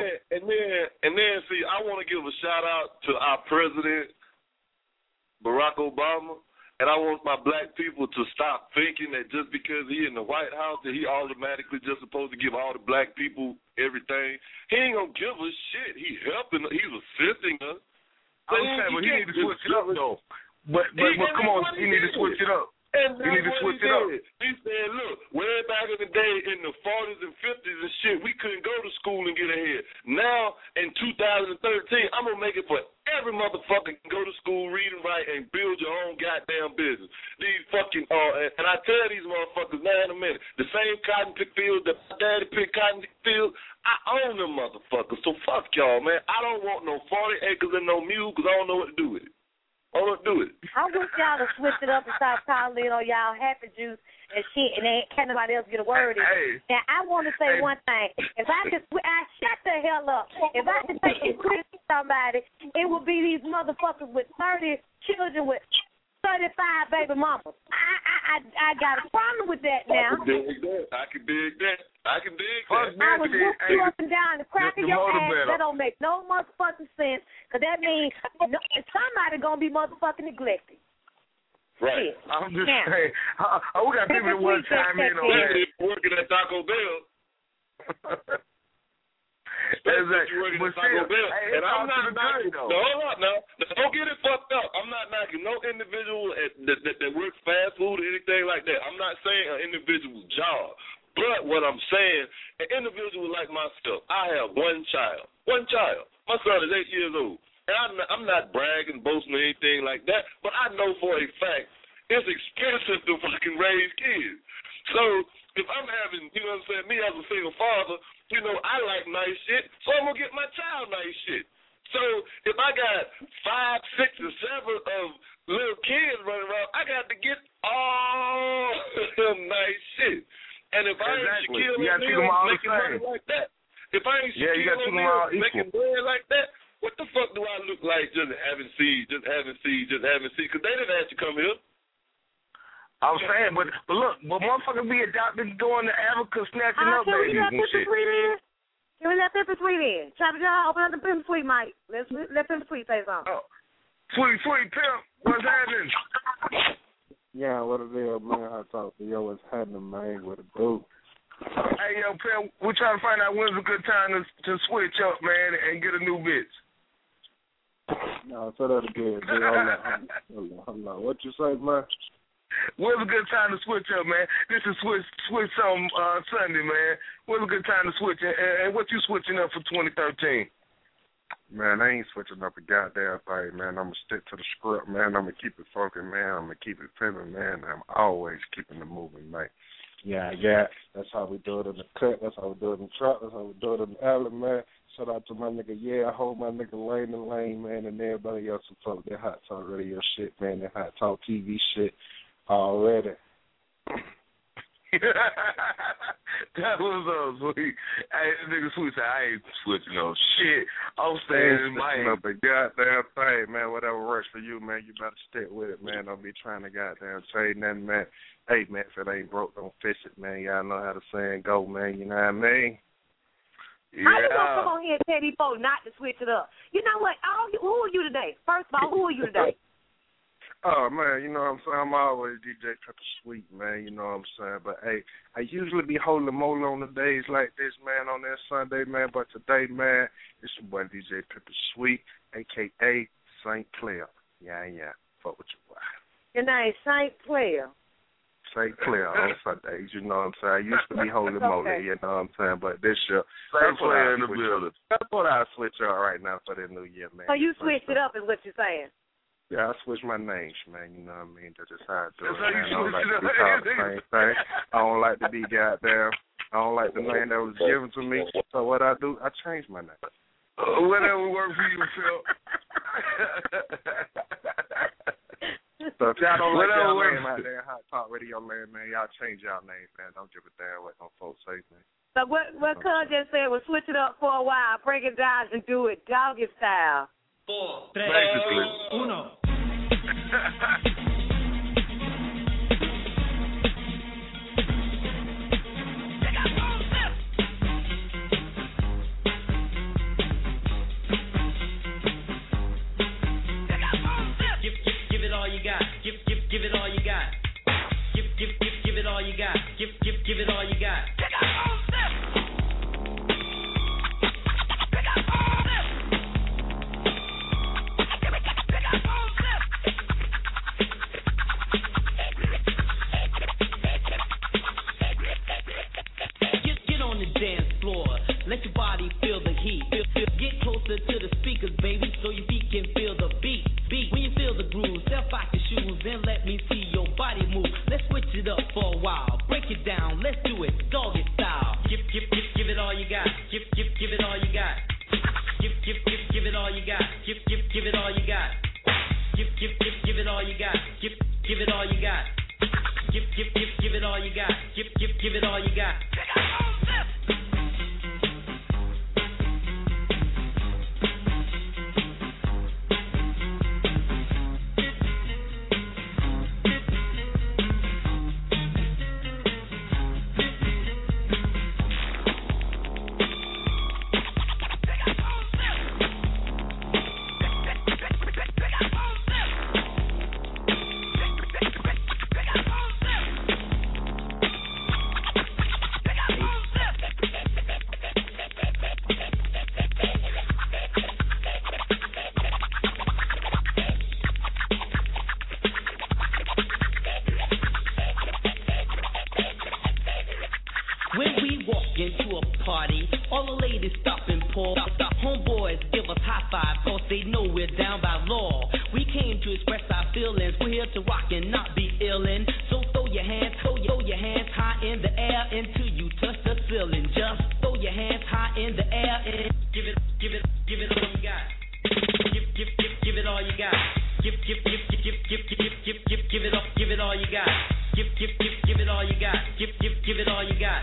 then see, I want to give a shout out to our president, Barack Obama. And I want my black people to stop thinking that just because he in the White House that he automatically just supposed to give all the black people everything. He ain't gonna give us shit. He's helping. He's assisting us. I'm saying, but he need to switch it up though. But come on, he need to switch it up. And you need to switch it up. He said, look, way back in the day in the 40s and 50s and shit, we couldn't go to school and get ahead. Now, in 2013, I'm going to make it for every motherfucker can go to school, read and write, and build your own goddamn business. These fucking, and I tell these motherfuckers now in a minute, the same cotton pick field that my daddy picked cotton field, I own them motherfuckers. So fuck y'all, man. I don't want no 40 acres and no mule because I don't know what to do with it. I want to do it. I wish y'all to switch it up and start calling in on y'all happy juice and shit, and then can't nobody else get a word in. Hey. Now, I want to say one thing. If I could, shut the hell up. If I could take and quit somebody, it would be these motherfuckers with 30 children with 35 baby mamas. I got a problem with that now. I can dig that. I would whoop you up and down the crack of your ass. That don't make no motherfucking sense, because that means somebody going to be motherfucking neglected. Right. Shit. I'm just saying. We got people that want to chime in on that. Working at Taco Bell. Exactly. But still, and I'm not knocking. Hold up now. Don't get it fucked up. I'm not knocking no individual that works fast food or anything like that. I'm not saying an individual's job. But what I'm saying, an individual like myself, I have one child. One child. My son is 8 years old. And I'm not bragging, boasting, or anything like that, but I know for a fact it's expensive to fucking raise kids. So if I'm having, you know what I'm saying, me as a single father, you know, I like nice shit, so I'm going to get my child nice shit. So if I got 5, 6, or 7 of little kids running around, I got to get all them nice shit. And if I ain't Shaquille O'Neal making money like that, if I ain't Shaquille O'Neal making bread like that, what the fuck do I look like just having seeds? Because they didn't have to come here. I'm saying, but look, motherfuckers be adopted going to Africa snatching up babies and shit. Can we let Pimp Sweet in? Chopper John, open up the Pimp Sweet mic. Let Pimp Sweet say something. Oh. Sweet Pimp, what's happening? Yeah, what it is, man. I talk to yo, what's happening, man? What it do? Hey, yo, Pimp, we're trying to find out when's a good time to switch up, man, and get a new bitch. No, say that again. Hold on. What you say, man? When's a good time to switch up, man? This is switch some Sunday, man. When's a good time to switch? And what you switching up for 2013? Man, I ain't switching up a goddamn thing, man. I'm going to stick to the script, man. I'm going to keep it funky, man. I'm going to keep it pimping, man. I'm always keeping the moving, man. Yeah. That's how we do it in the cut. That's how we do it in the truck. That's how we do it in the alley, man. Shout out to my nigga, I hold my nigga Lane and Lane, man, and everybody else who talk that Hot Talk Radio shit, man, that Hot Talk TV shit already. That was so sweet. Hey, nigga Sweet said, I ain't switching no shit. I'm staying in my up a goddamn thing, man. Whatever works for you, man, you better stick with it, man. Don't be trying to goddamn say nothing, man. Hey, man, if it ain't broke, don't fix it, man. Y'all know how the saying go, man. You know what I mean? Yeah. How you gonna come on here and tell these folks not to switch it up? You know what? Who are you today? First of all, who are you today? Oh, man, you know what I'm saying? I'm always DJ Pepper Sweet, man, you know what I'm saying? But, hey, I usually be holding more on the days like this, man, on that Sunday, man. But today, man, it's your boy DJ Pepper Sweet, a.k.a. St. Clair. Yeah. Fuck with your boy. Your name St. Clair. St. Clair on Sundays, you know what I'm saying? I used to be holy moly, you know what I'm saying? But this year, St. Clair in the building. That's what I switch up right now for the new year, man. So you switched it up is what you're saying? Yeah, I switched my names, man. You know what I mean? That's just how I do it, man. I don't like to be called the same thing. I don't like to be goddamn. I don't like the name that was given to me. So what I do, I change my name. Whatever works for you, Phil. So if y'all don't like y'all name out there, Hot Talk Radio Land, man, y'all change y'all name, man. Don't give a damn what no folks say, man. So what Cuz just said was switch it up for a while, break it down, and do it doggy style. 4, 3, 2, 1. Give it all you got. Give it all you got. Give it all you got. Give it all you got. Get on the dance floor. Let your body feel the heat. Get closer to the speakers, baby, so your feet can feel the beat. When you feel the groove, step out your shoes and let me see your body move. Let's switch it up for a while. Break it down. Let's do it doggy style. Give it all you got. Give it all you got. Give it all you got. Give it all you got. Give it all you got. Give it all you got. Give it all you got. Give it all you got. your hands, throw your hands high in the air until you touch the ceiling. Just throw your hands high in the air and give it all you got. Give it all you got. Give it all you got. Give it all you got. Give it all you got.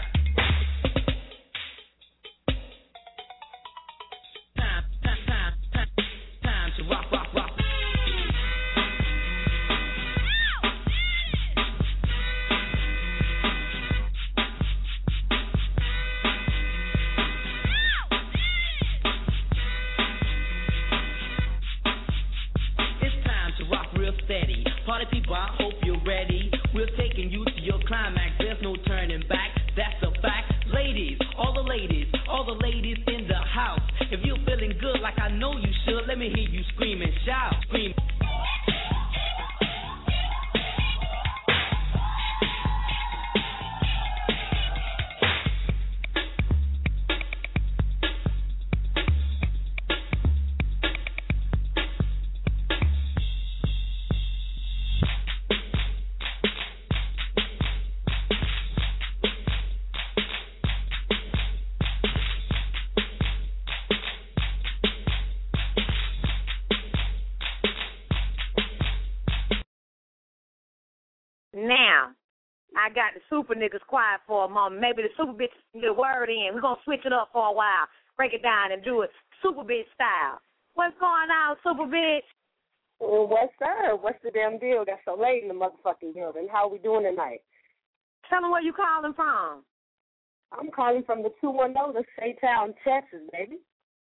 Time to rock. Steady. Party people, I hope you're ready. We're taking you to your climax. There's no turning back. That's a fact. Ladies, all the ladies in the house. If you're feeling good like I know you should, let me hear you scream and shout. Scream. Now, I got the super niggas quiet for a moment. Maybe the super bitch can get a word in. We're going to switch it up for a while, break it down and do it super bitch style. What's going on, super bitch? Well, what's up? What's the damn deal? Got so late in the motherfucking building. How we doing tonight? Tell them where you calling from. I'm calling from the 210 to Saytown, Texas, baby.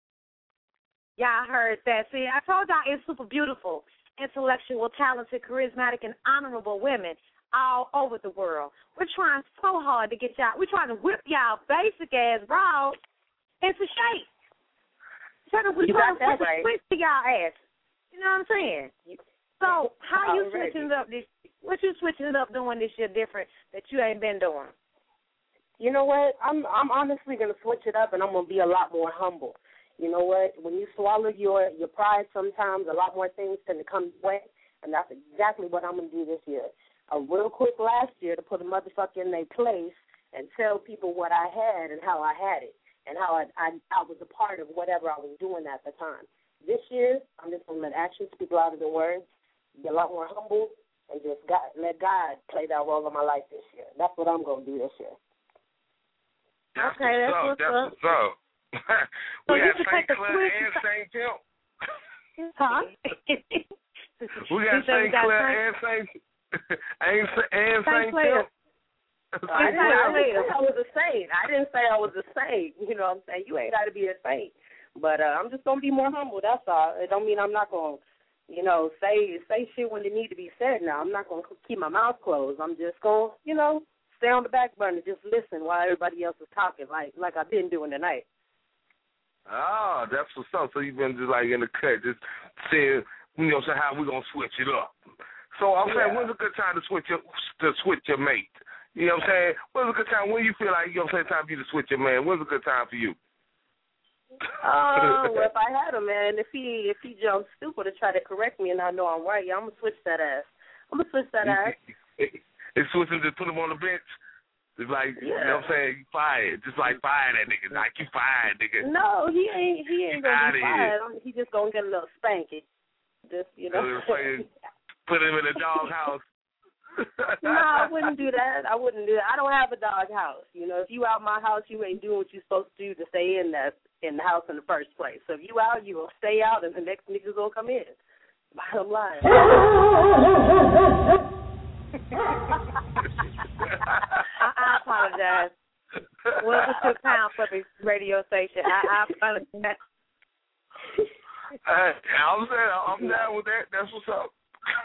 Y'all heard that. See, I told y'all it's super beautiful, intellectual, talented, charismatic, and honorable women all over the world. We're trying so hard to get y'all. We're trying to whip y'all basic ass bras into shape. We're trying to switch to y'all ass. You know what I'm saying? So how you switching it up this? What you switching it up doing this year different that you ain't been doing? You know what? I'm honestly gonna switch it up, and I'm gonna be a lot more humble. You know what? When you swallow your pride, sometimes a lot more things tend to come your way, and that's exactly what I'm gonna do this year. Real quick last year to put a motherfucker in their place and tell people what I had and how I had it and how I was a part of whatever I was doing at the time. This year, I'm just going to let actions speak louder than words, be a lot more humble, and just let God play that role in my life this year. That's what I'm going to do this year. That's okay, what's up. That's what's up. We got St. Clair and St. Tim. Huh? We got St. Clair and St. and St. Tim. I didn't say I was a saint. I didn't say I was a saint. You know what I'm saying? You ain't got to be a saint. But I'm just going to be more humble, that's all. It don't mean I'm not going to, say shit when it need to be said now. I'm not going to keep my mouth closed. I'm just going to, stay on the back burner, just listen while everybody else is talking, like I've been doing tonight. Oh, that's what's up. So you've been just like in the cut, just saying, how we going to switch it up. So I'm saying, when's a good time to switch your mate? You know what I'm saying? When's a good time? When you feel like, time for you to switch your man? When's a good time for you? Well, if I had a man, if he jumps stupid to try to correct me and I know I'm right, I'm going to switch that ass. It's switching, just put him on the bench. It's like, you know what I'm saying? You fired. Just like fire that nigga. Like, you fired, nigga. No, he ain't going to be fired. He just going to get a little spanking. Just, Put him in a doghouse. No, I wouldn't do that. I don't have a doghouse. If you out my house, you ain't doing what you're supposed to do to stay in the house in the first place. So if you out, you gonna stay out, and the next nigga's gonna come in. Bottom line. I apologize. Welcome to Pound Puppy radio station. I apologize. I'm saying I'm down with that. That's what's up.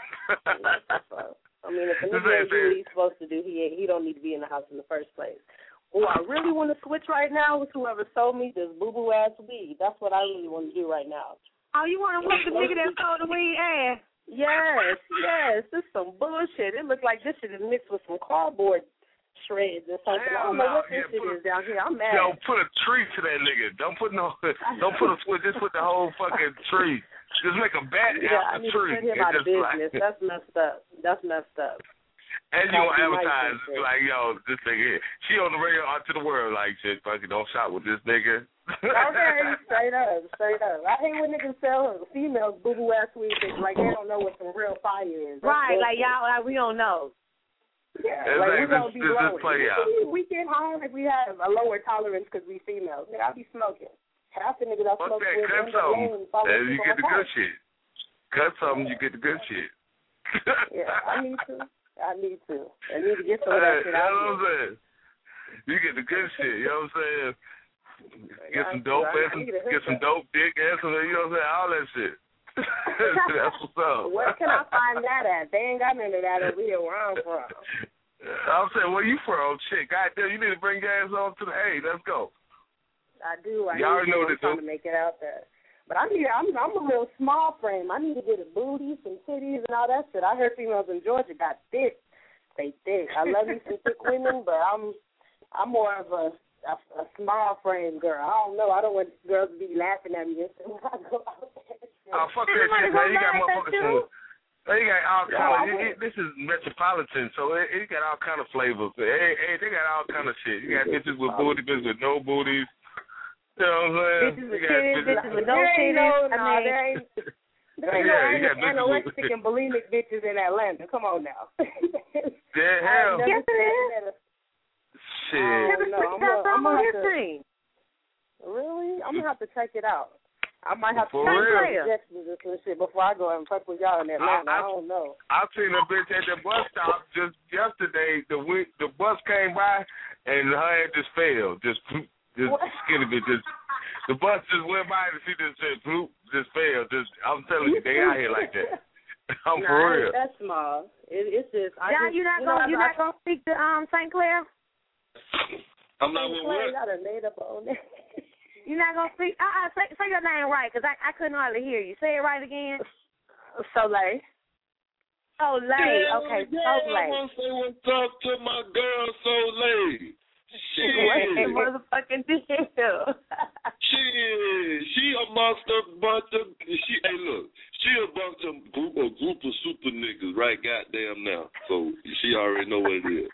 I mean, if a nigga ain't do what he's supposed to do, he don't need to be in the house in the first place. Who I really want to switch right now is whoever sold me this boo-boo ass weed. That's what I really want to do right now. Oh, you want to whip the nigga that sold the weed ass? Yes. This is some bullshit. It looks like this shit is mixed with some cardboard shreds or something. I don't know what this shit is down here. I'm mad. Yo, put a tree to that nigga. Don't put a switch. Just put the whole fucking tree. Just make a bat out of the tree. I need to put him out of business. That's messed up. And you gonna advertise like, yo, this nigga here. She on the radio out to the world like, shit, fucking don't shop with this nigga. Okay, straight up. I hate when niggas sell females boo-boo ass weed things like they don't know what some real fire is. Right, like y'all, like we don't know. Yeah, like we gonna be blowing. Play out. We get high if we have a lower tolerance because we females. Nigga, I be smoking. Half the niggas I smoke with cut something, and you get the good shit. Cut something, you get the good shit. Yeah, I need to get some of that shit out. You know what I'm saying? You get the good shit, you know what I'm saying? Get some dope, get some dope dick, and some, you know what I'm saying? All that shit. That's what's up. Where can I find that at? They ain't got none of that over here where I'm from. I'm saying, where you from? Shit, goddamn, you need to bring your ass on to the A. Let's go. I do. Y'all already know this. I'm trying to make it out there. But I'm a real small frame. I need to get a booty, some titties, and all that shit. I heard females in Georgia got thick. They thick. I love me some thick women, but I'm more of a small frame girl. I don't know. I don't want girls to be laughing at me when I go out there. Oh, fuck that shit, man. You got motherfuckers from... They got all kind of... This is metropolitan, so it got all kind of flavors. Hey, they got all kind of shit. You got bitches with booty, bitches with no booties. You know what I'm saying? Bitches with titties, bitches with no titties. There ain't no anorexic and bulimic bitches in Atlanta. Come on now. Yeah, hell. Yes, it is. Shit. I'm gonna have to... Really? I'm gonna have to check it out. I might have to check injections or some shit before I go and fuck with y'all in Atlanta. I don't know. I seen a bitch at the bus stop just yesterday. The bus came by and her head just fell. Just skinny bitch. The bus just went by and she just said, "Bloop," just fell. I'm telling you, they out here like that. I'm for real. That's small. It's just. John, you not gonna speak to St. Clair? I'm not gonna what? I done made up on that. You're not gonna speak. Say your name right, cause I couldn't hardly hear you. Say it right again. Soleil. Soleil. Okay, Soleil. I want to say what's up to my girl Soleil. Shit. What's the motherfucking deal? She amongst a bunch of she a group of super niggas right goddamn now. So she already know what it is.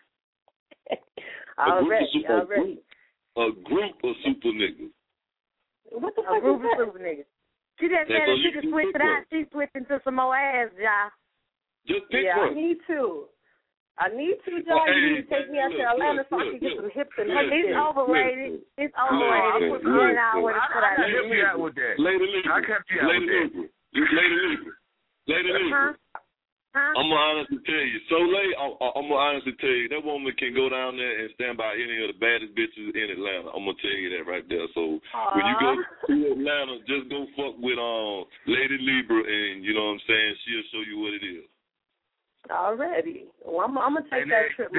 Already. A group of super niggas. What the fuck is that? Super niggas. She just said if she could switch it out, she's switching to some more ass, y'all. Just pick I one. need to, John. You need to take me out to Atlanta so I can get some hips and hips. It's overrated. It's overrated. I kept you out with that. Lady Libra. I kept you out with that. Lady Libra. I'm gonna honestly tell you, I'm gonna honestly tell you, that woman can go down there and stand by any of the baddest bitches in Atlanta. I'm gonna tell you that right there. So when you go to Atlanta, just go fuck with Lady Libra, and you know what I'm saying. She'll show you what it is. Already. Well, I'm gonna take that trip.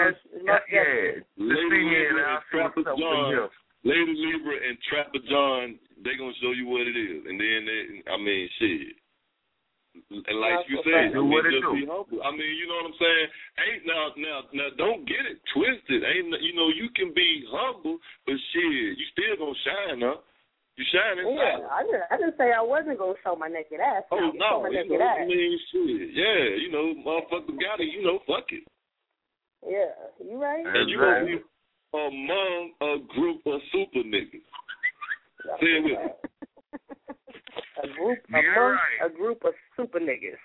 Lady Libra and Trapper John, they gonna show you what it is, and then shit. And like you said, just be humble. I mean, you know what I'm saying? Now, don't get it twisted. You can be humble, but shit, you still gonna shine, huh? You shine inside. Yeah, I didn't say I wasn't gonna show my naked ass. Oh no, shit. Yeah, motherfucker got it. Fuck it. Yeah, you right. And you gonna be among a group of super niggas. Say it with me. A group of super niggas.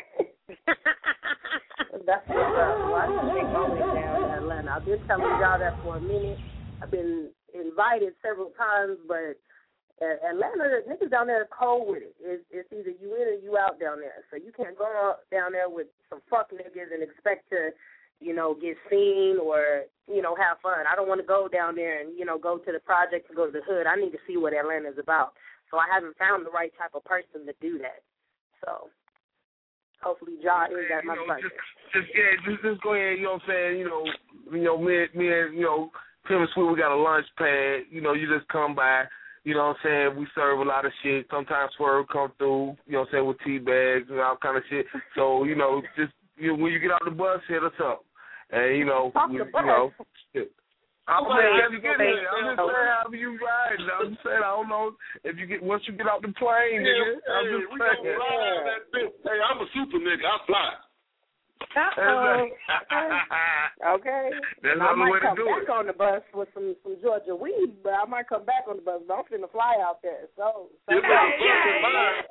That's what's up. Well, I just think always down in Atlanta. I've been telling y'all that for a minute. I've been invited several times, but Atlanta, niggas down there are cold with it. It's either you in or you out down there. So you can't go out down there with some fuck niggas and expect to, get seen or, have fun. I don't want to go down there and, go to the project and go to the hood. I need to see what Atlanta's about. So I haven't found the right type of person to do that. So hopefully John is that my person. Just go ahead, you know what I'm saying, me and Pim and Sweet, we got a lunch pad, you just come by, you know what I'm saying, we serve a lot of shit. Sometimes Swerve come through, you know what I'm saying, with tea bags and all kind of shit. So, when you get off the bus, hit us up. And, shit. I'm saying, you get here. I'm just saying, how you riding? I'm just saying, I don't know if once you get off the plane, nigga. I'm just saying. Hey, I'm a super nigga. I fly. Uh-oh. Okay. That's I the might way to come do back it. on the bus with some Georgia weed, but I might come back on the bus. But I'm finna fly out there. So If it's a bus in mine,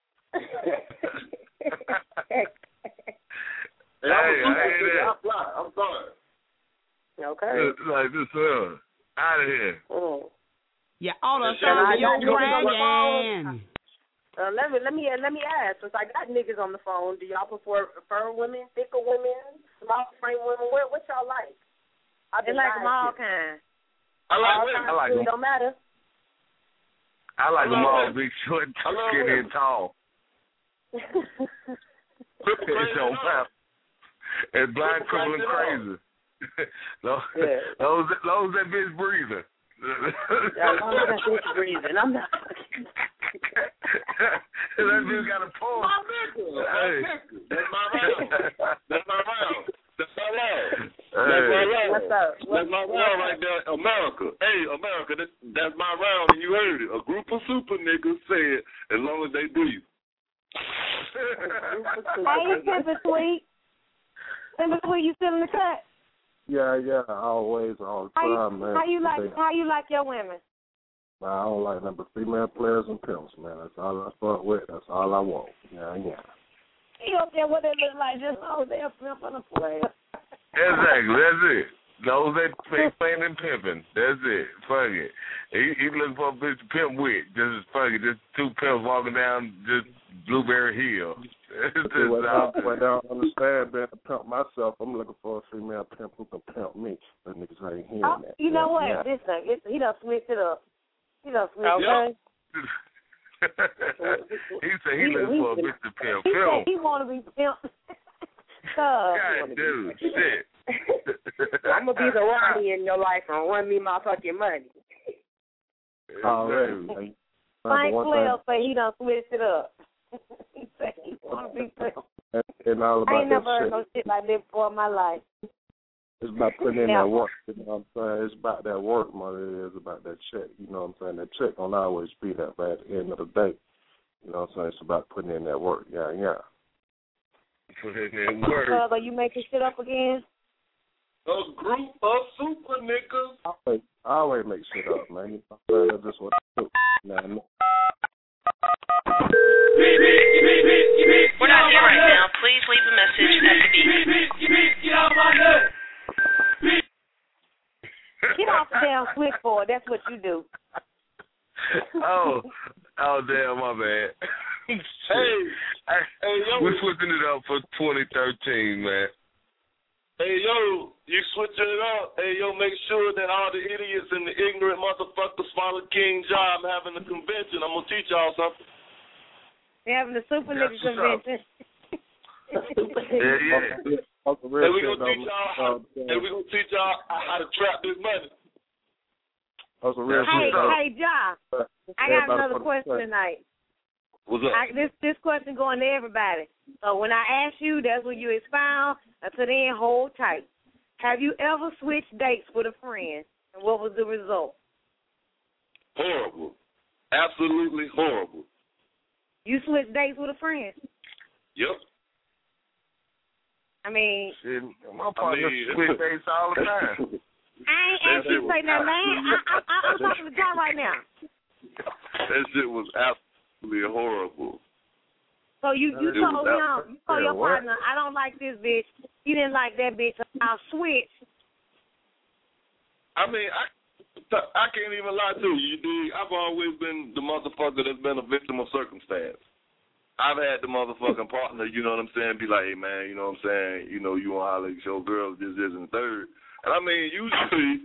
I'm fly. I'm sorry. Okay. It's like this, out of here. Yeah, all the Can I songs you're got niggas on the bragging. Let me ask, since I got niggas on the phone, do y'all prefer women, thicker women, small frame women? What y'all like? They like them all kinds. I like women. I like them. It don't matter. I like them all big, short, skinny, and tall. It don't matter. And blind, cripple, and crazy. Those that bitch breathing. Yeah, as long as that bitch breathing, I'm not. That bitch got a pulse. Hey. That's my round. That's my round. That's my round. Hey. What's up? That's my round right there. America. Hey, America, that's my round, and you heard it. A group of super niggas said, as long as they breathe. Hey, Pimpin' Sweet. Pimpin' Sweet, you still in the cut? Yeah, always, all the time, man. How you like your women? I don't like number female players and pimps, man. That's all I fuck with. That's all I want. Yeah. You don't care what they look like, just oh, they're a pimp and a player. Exactly, that's it. Those that playing and pimping. That's it. Fuck it. He looking for a bitch to pimp with. Just fuck it. Just two pimps walking down just Blueberry Hill. What I don't understand, being a pimp myself, I'm looking for a female pimp who can pimp me. But niggas ain't hearing that. You know what? Yeah. He done switched it up. Okay. He said he looking for a bitch to pimp. He said he want to be pimped. God, dude, shit. I'm going to be the Ronnie in your life and run me my fucking money. Already. Frank Flair say he done switched it up. He said he want to be pimped. And all about I ain't that never heard shit. no shit like that before in my life. It's about putting in that work, you know what I'm saying? It's about that work more than it is about that check, you know what I'm saying? That check don't always be that bad at the end of the day. You know what I'm saying? It's about putting in that work, yeah. Put in that work. Are you making shit up again? A group of super niggas. I always make shit up, man. You know what I'm saying? That's just what I do. Now, We're not here right now. Please leave a message at the beep. Get out my nut. Get off the damn switchboard. That's what you do. Oh, damn, my bad. Hey, yo. We're switching it up for 2013, man. Hey, yo, you switching it up. Hey, yo, make sure that all the idiots and the ignorant motherfuckers follow King Ja. I'm having a convention. I'm going to teach y'all something. They're having a super nigga convention. Yeah. Hey, we gonna teach y'all how to trap this money. Hey, Ja, I got another question tonight. What's up? This question going to everybody. So when I ask you, that's when you expound. Until then, hold tight. Have you ever switched dates with a friend, and what was the result? Horrible. Absolutely horrible. You switched dates with a friend? Yep. I mean, shit, my partner switch dates all the time. I ain't asked you to say nothing, man. I'm talking to John right now. That shit was absolutely horrible. So you told your partner, I don't like this bitch. You didn't like that bitch. I'll switch. I mean, I can't even lie to you, dude. I've always been the motherfucker that's been a victim of circumstance. I've had the motherfucking partner, you know what I'm saying, be like, hey, man, you know what I'm saying, you know, you want to holler at your girl, this, and third. And I mean, usually,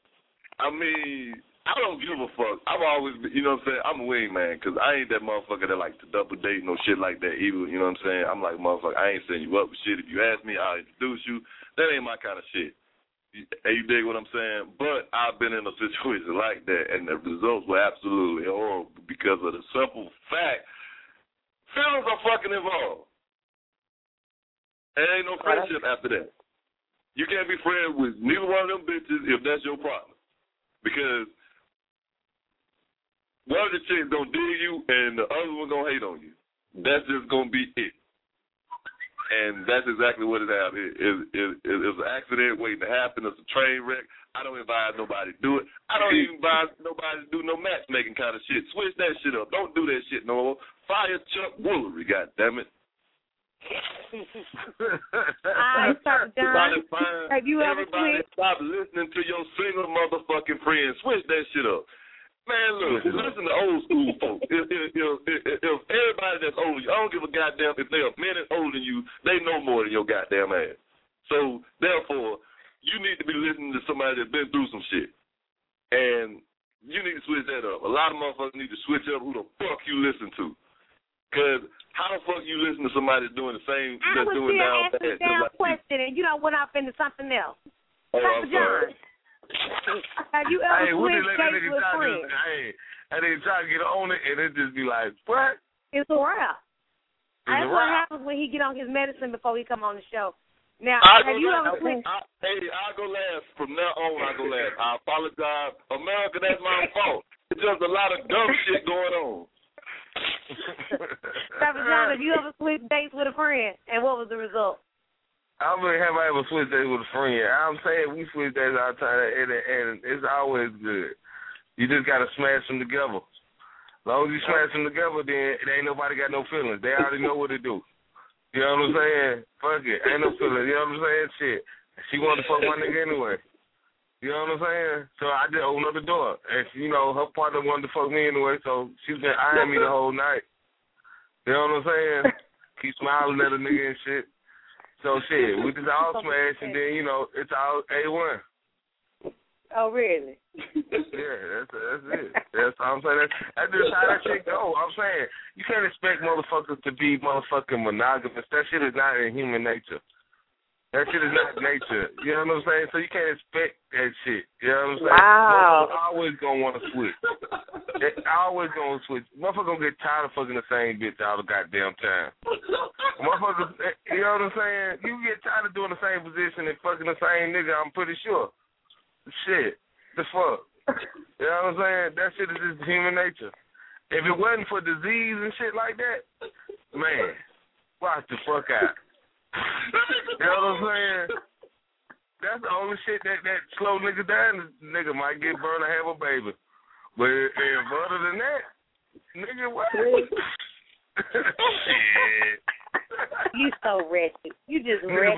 I don't give a fuck. I've always been, you know what I'm saying, I'm a wingman, because I ain't that motherfucker that like to double date, no shit like that either, you know what I'm saying. I'm like, motherfucker, I ain't setting you up with shit. If you ask me, I'll introduce you. That ain't my kind of shit. Hey, you dig what I'm saying? But I've been in a situation like that, and the results were absolutely horrible because of the simple fact feelings are fucking involved. There ain't no friendship after that. You can't be friends with neither one of them bitches if that's your partner. Because one of the chicks gonna dig you and the other one gonna hate on you. That's just gonna be it. And that's exactly what it happened. It was an accident waiting to happen. It's a train wreck. I don't advise nobody to do it. I don't even advise nobody to do no matchmaking kind of shit. Switch that shit up. Don't do that shit no more. Fire Chuck Woolery, goddammit. John, have you ever Everybody stop listening to your single motherfucking friend. Switch that shit up. Man, look, listen to old school folks. If everybody that's older, I don't give a goddamn if they're a minute older than you, they know more than your goddamn ass. So, therefore, you need to be listening to somebody that's been through some shit. And you need to switch that up. A lot of motherfuckers need to switch up who the fuck you listen to. Because how the fuck you listen to somebody that's doing the same, that's doing down bad? I was down question, and you know went off into something else. Oh, I'm sorry. Have you ever switched dates with friends? I didn't try to get on it, and it just be like, what? It's a wrap. That's what happens when he get on his medicine before he come on the show. Now, have you ever switched? I'll go last. From now on, I'll go last. I apologize. America, that's my fault. It's just a lot of dumb shit going on. Dr. John, have you ever switched dates with a friend, and what was the result? I really haven't ever switched dates with a friend. I'm saying we switch dates all the time, and it's always good. You just got to smash them together. As long as you smash them together, then it ain't nobody got no feelings. They already know what to do. You know what I'm saying? Fuck it. Ain't no feelings. You know what I'm saying? Shit. She wanted to fuck my nigga anyway. You know what I'm saying? So I just opened up the door. And, you know, her partner wanted to fuck me anyway, so she's been eyeing me the whole night. You know what I'm saying? Keep smiling at a nigga and shit. So, shit, we just all smash, and then, you know, it's all A1. Oh, really? Yeah, that's it. That's what I'm saying. That's just how that shit go. I'm saying, you can't expect motherfuckers to be motherfucking monogamous. That shit is not in human nature. That shit is not nature. You know what I'm saying? So you can't expect that shit. You know what I'm saying? Wow. Motherfuckers always gonna want to switch. They always gonna switch. Motherfuckers gonna get tired of fucking the same bitch all the goddamn time. Motherfuckers, you know what I'm saying? You get tired of doing the same position and fucking the same nigga, I'm pretty sure. Shit. The fuck. You know what I'm saying? That shit is just human nature. If it wasn't for disease and shit like that, man, watch the fuck out. You know what I'm saying? That's the only shit that slow nigga down. Nigga might get burned or have a baby. But if other than that, nigga, what? Shit. You so wretched. You just wretched.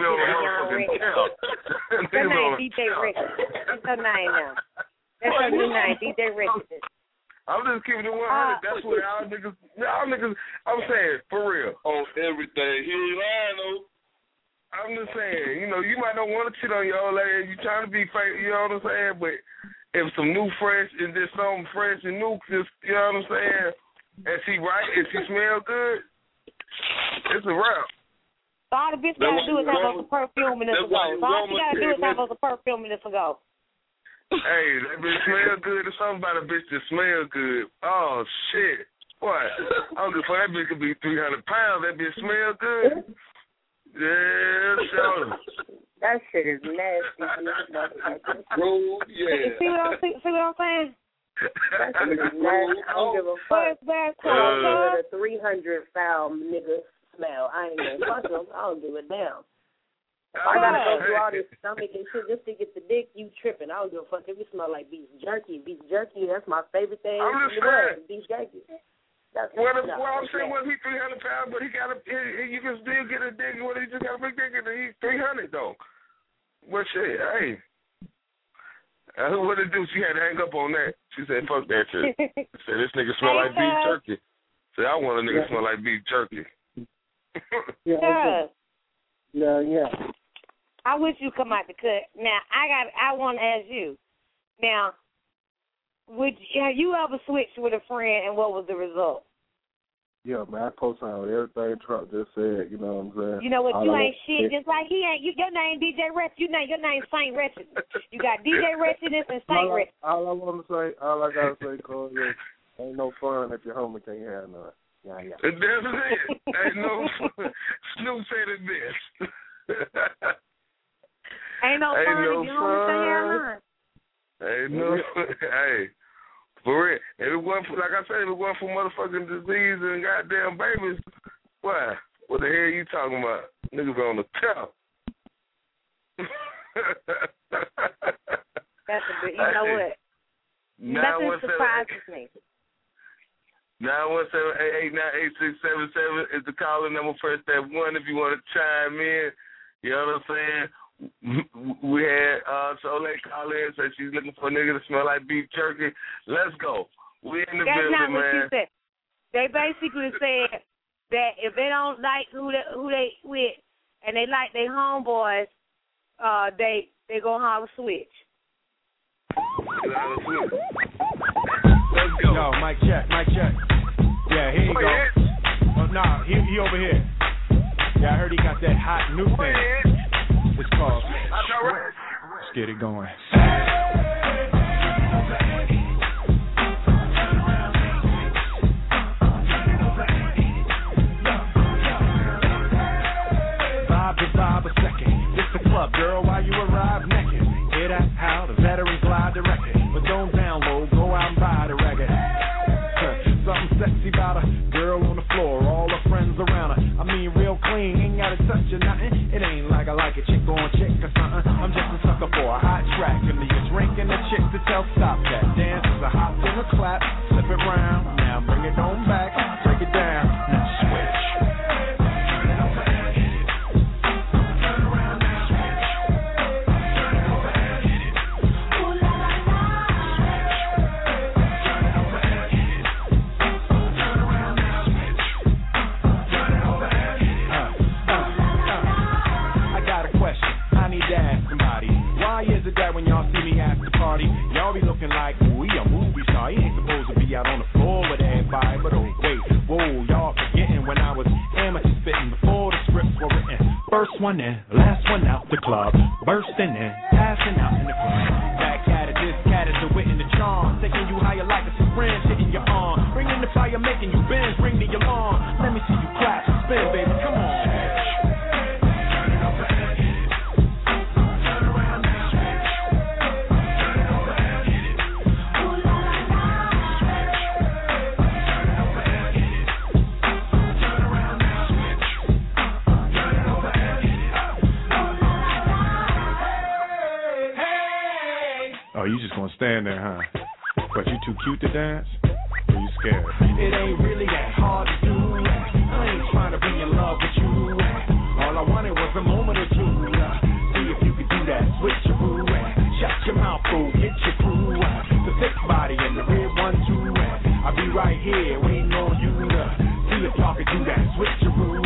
Your name DJ Wretched. That's your name now. That's your new name, DJ Wretched. I'm just keeping it 100. That's what y'all niggas, I'm saying, for real. On everything. Here you are, though. I'm just saying, you know, you might not want to cheat on your old lady. You trying to be fake, you know what I'm saying? But if some new fresh and just something fresh and new, just, you know what I'm saying? And she right, and she smell good, it's a wrap. So all the bitch got to do is have us a perfume minutes ago. So all she got to do is have us a perfume minutes ago. Hey, that bitch smell good. There's something about a bitch that smell good. Oh, shit. What? I don't give a fuck. That bitch could be 300 pounds. That bitch smell good. Yeah, sure. That shit is nasty. Bro, yeah. See what I'm saying? That shit is nasty. I don't give a fuck. A 300-pound nigga smell. I ain't gonna fuck him. I don't give a damn. If I gotta go through all this stomach and shit just to get the dick, you tripping. I don't give a fuck if it smell like beef jerky. Beef jerky, that's my favorite thing in the world. Beef jerky. Well, I'm saying, was he 300 pounds, but you can still get a dick. Well, he just got a big dick, and he's 300 though. Well, shit, hey. What did it do? She had to hang up on that. She said, "Fuck that shit." She said, "This nigga smell like beef jerky." Said, "I want a nigga smell like beef jerky." Yeah. I wish you come out the cut. Now, I want to ask you. Now, have you ever switched with a friend, and what was the result? Yeah, man, I co-signed with everything Trump just said, you know what I'm saying? You know what, you ain't shit, just like he ain't. Your name DJ Wretched, your name Saint Wretched. You got DJ Wretchedness and Saint Wretched. All I gotta say, Cole, is ain't no fun if your homie can't have none. Yeah. That's it. Ain't no fun. Snoop said it best. Ain't no fun if your homie can't have none. Ain't no fun. Hey. For real. If it wasn't for, like I said, if it wasn't for motherfucking disease and goddamn babies, what the hell are you talking about? Niggas on the top. That's a good. You know what? Nothing surprises me. 917-889-8677 is the calling number. First step 1 if you want to chime in. You know what I'm saying? We had Soleil call in, so she's looking for a nigga to smell like beef jerky. Let's go. We in the building, man. That's not what she said. They basically said that if they don't like who they with and they like their homeboys, they go holler switch. Let's go. Yo, mic check. Yeah, here you go. Oh, nah, he over here. Yeah, I heard he got that hot new thing. It's called Sweat. Let's get it going. Vibe a second. It's the club, girl, while you arrive naked. Hear that? How the veterans glide the record. But don't download, go out and buy the record. Something sexy about a girl on the floor, all her friends around her. I mean, real clean, ain't gotta touch or nothing. It ain't like I like a chick on chick or something. I'm just a sucker for a hot track. And the drink and the chick to tell stop that. Dance is a hop and a clap, slip it round. Now bring it on back, break it down. Now switch. Y'all be looking like, ooh, he a movie star. He ain't supposed to be out on the floor with everybody. But oh, wait, whoa, y'all forgetting when I was amateur spitting before the scripts were written. First one in, last one out the club. Bursting in, passing out in the club. Back at it, this cat is the wit and the charm. Taking you higher like a syringe hitting your arm. Bringing the fire, making you bend, ring the alarm. Let me see you clap, spin, baby, come on. You just gonna stand there, huh? But you too cute to dance? Or you scared? It ain't really that hard to do. I ain't trying to be in love with you. All I wanted was a moment or two. See if you could do that switcheroo. Shut your mouth, fool, get your crew. The thick body and the red 1, 2. I'll be right here waiting on you to see if y'all could do that switcheroo.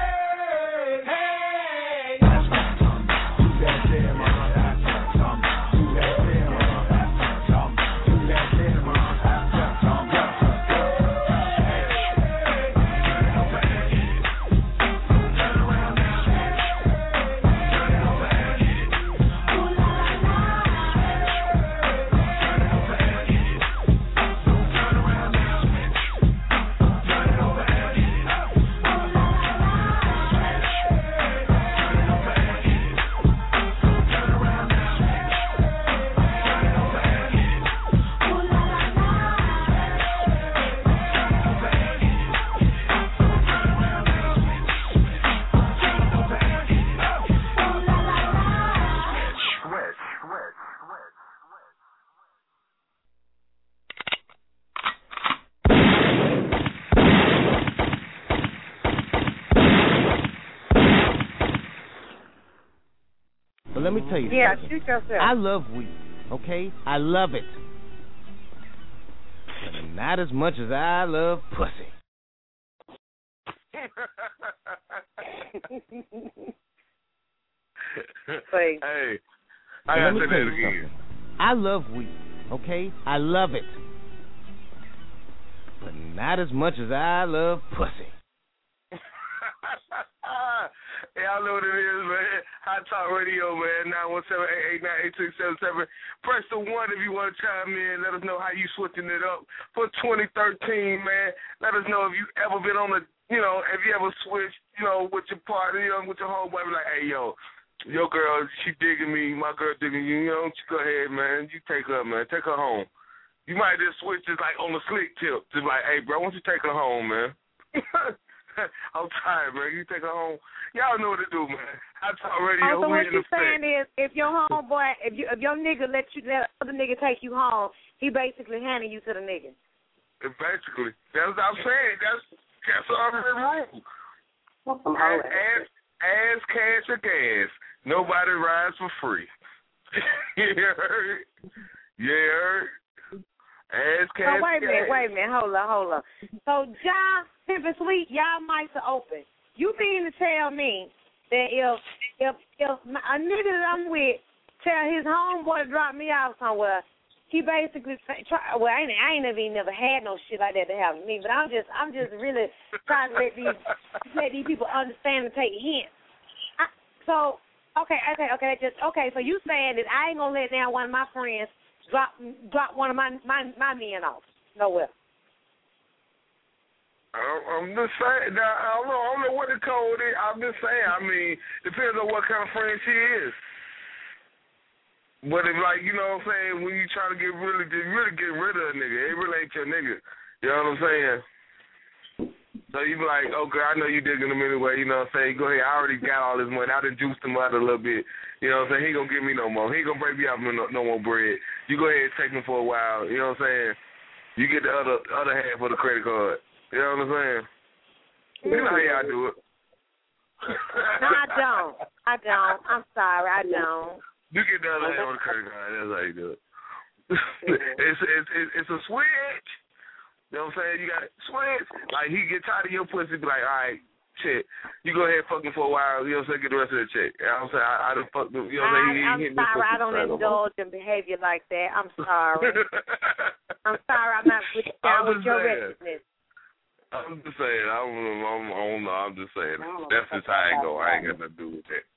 Let me tell you something. Shoot yourself. I love weed, okay? I love it. But not as much as I love pussy. Hey, I gotta say that again. I love weed, okay? I love it. But not as much as I love pussy. Hey, y'all know what it is, man. Hot Talk Radio, man. 917-889-8677. Press the 1 if you want to chime in. Let us know how you switching it up for 2013, man. Let us know if you ever been on the, if you ever switched, with your partner, with your homeboy. Be like, hey, yo, your girl, she digging me. My girl digging you. You go ahead, man. You take her, man. Take her home. You might just switch just like on the slick tip. Just like, hey, bro, why don't you take her home, man? I'm tired, man. You take her home. Y'all know what to do, man. Hot Talk Radio. So what you saying effect. is, if your homeboy, if your nigga let other nigga take you home, he basically handing you to the nigga. Basically, that's what I'm saying. That's already rule. Ass, cash, or gas. Nobody rides for free. You heard? Ass, cash, wait a gas. minute. Hold on. So, John, Pimp and Sweet, y'all mics are open. You mean to tell me that if a nigga that I'm with tell his homeboy to drop me off somewhere, he basically I ain't never had no shit like that to happen to me, but I'm just really trying to let these people understand and take hints. So you saying that I ain't gonna let down one of my friends drop one of my men off nowhere. I'm just saying. Now, I don't know what the code is. I'm just saying. I mean, depends on what kind of friend she is. But if, like, you know what I'm saying, when you try to really get rid of a nigga, it really ain't your nigga. You know what I'm saying? So you be like, okay, I know you digging him anyway. You know what I'm saying? Go ahead. I already got all this money. I done juiced him out a little bit. You know what I'm saying? He ain't gonna give me no more. He ain't gonna break me off no more bread. You go ahead and take him for a while. You know what I'm saying? You get the other half of the credit card. You know what I'm saying? You know how y'all do it. No, I don't. I'm sorry, I don't. You get the other half of the credit card. That's how you do it. It's a switch. You know what I'm saying? You got to switch. Like, he get tired of your pussy, be like, all right, shit, you go ahead and fuck him for a while. You know what I'm saying? Get the rest of the check. You know what I'm saying? I done fucked him. You know what I'm saying? I'm sorry. I don't indulge in behavior like that. I'm sorry. I'm sorry. I'm not down with your recklessness. I'm just saying. I don't know. I'm just saying. That's just how it go. I ain't got nothing to do with that.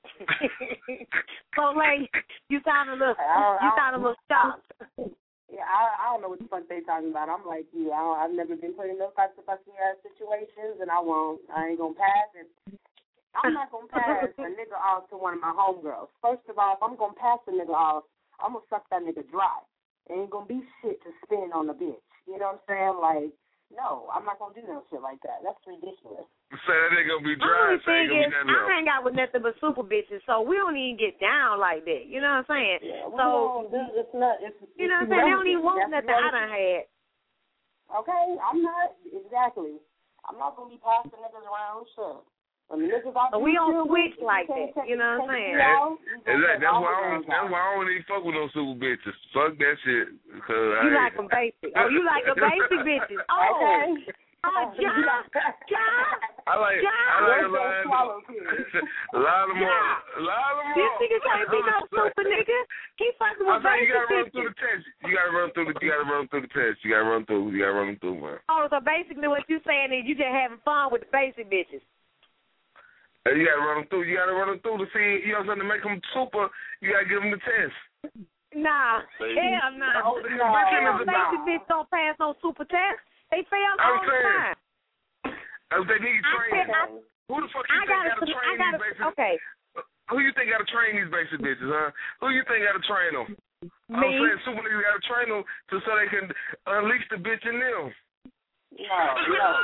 So, like, you sound a little shocked. Yeah, I don't know what the fuck they talking about. I'm like you. I've never been put in those types of fucking situations, and I ain't gonna pass it. I'm not gonna pass a nigga off to one of my homegirls. First of all, if I'm gonna pass a nigga off, I'm gonna suck that nigga dry. There ain't gonna be shit to spin on the bitch. You know what I'm saying? Like, no, I'm not gonna do no shit like that. That's ridiculous. Say that ain't gonna be dry. The thing is, I hang out with nothing but super bitches, so we don't even get down like that. You know what I'm saying? Yeah, so it's not. You know what I'm saying? They don't even want nothing I done had. Okay, I'm not exactly. I'm not gonna be passing niggas around. Sure. We don't switch like that. You know what I'm saying? That's why I don't even fuck with no super bitches. Fuck that shit. You like them basic. Oh, you like the basic bitches. Oh, okay. Oh, John. I like a lot of more. This nigga can't be no super nigga. He fucking with basic bitches. You gotta run through the test. You gotta run through, man. Oh, so basically what you saying is you just having fun with the basic bitches. You gotta run them through. You gotta run them through to see, you know what I'm saying, to make them super. You gotta give them the test. Nah, hell nah. Basic bitch don't pass no super test. They fail all the time. They need training. Who the fuck you think gotta train these basic? Okay. Who you think gotta train these basic bitches, huh? Who you think gotta train them? Me. I'm saying super niggas gotta train them so they can unleash the bitch in them. No.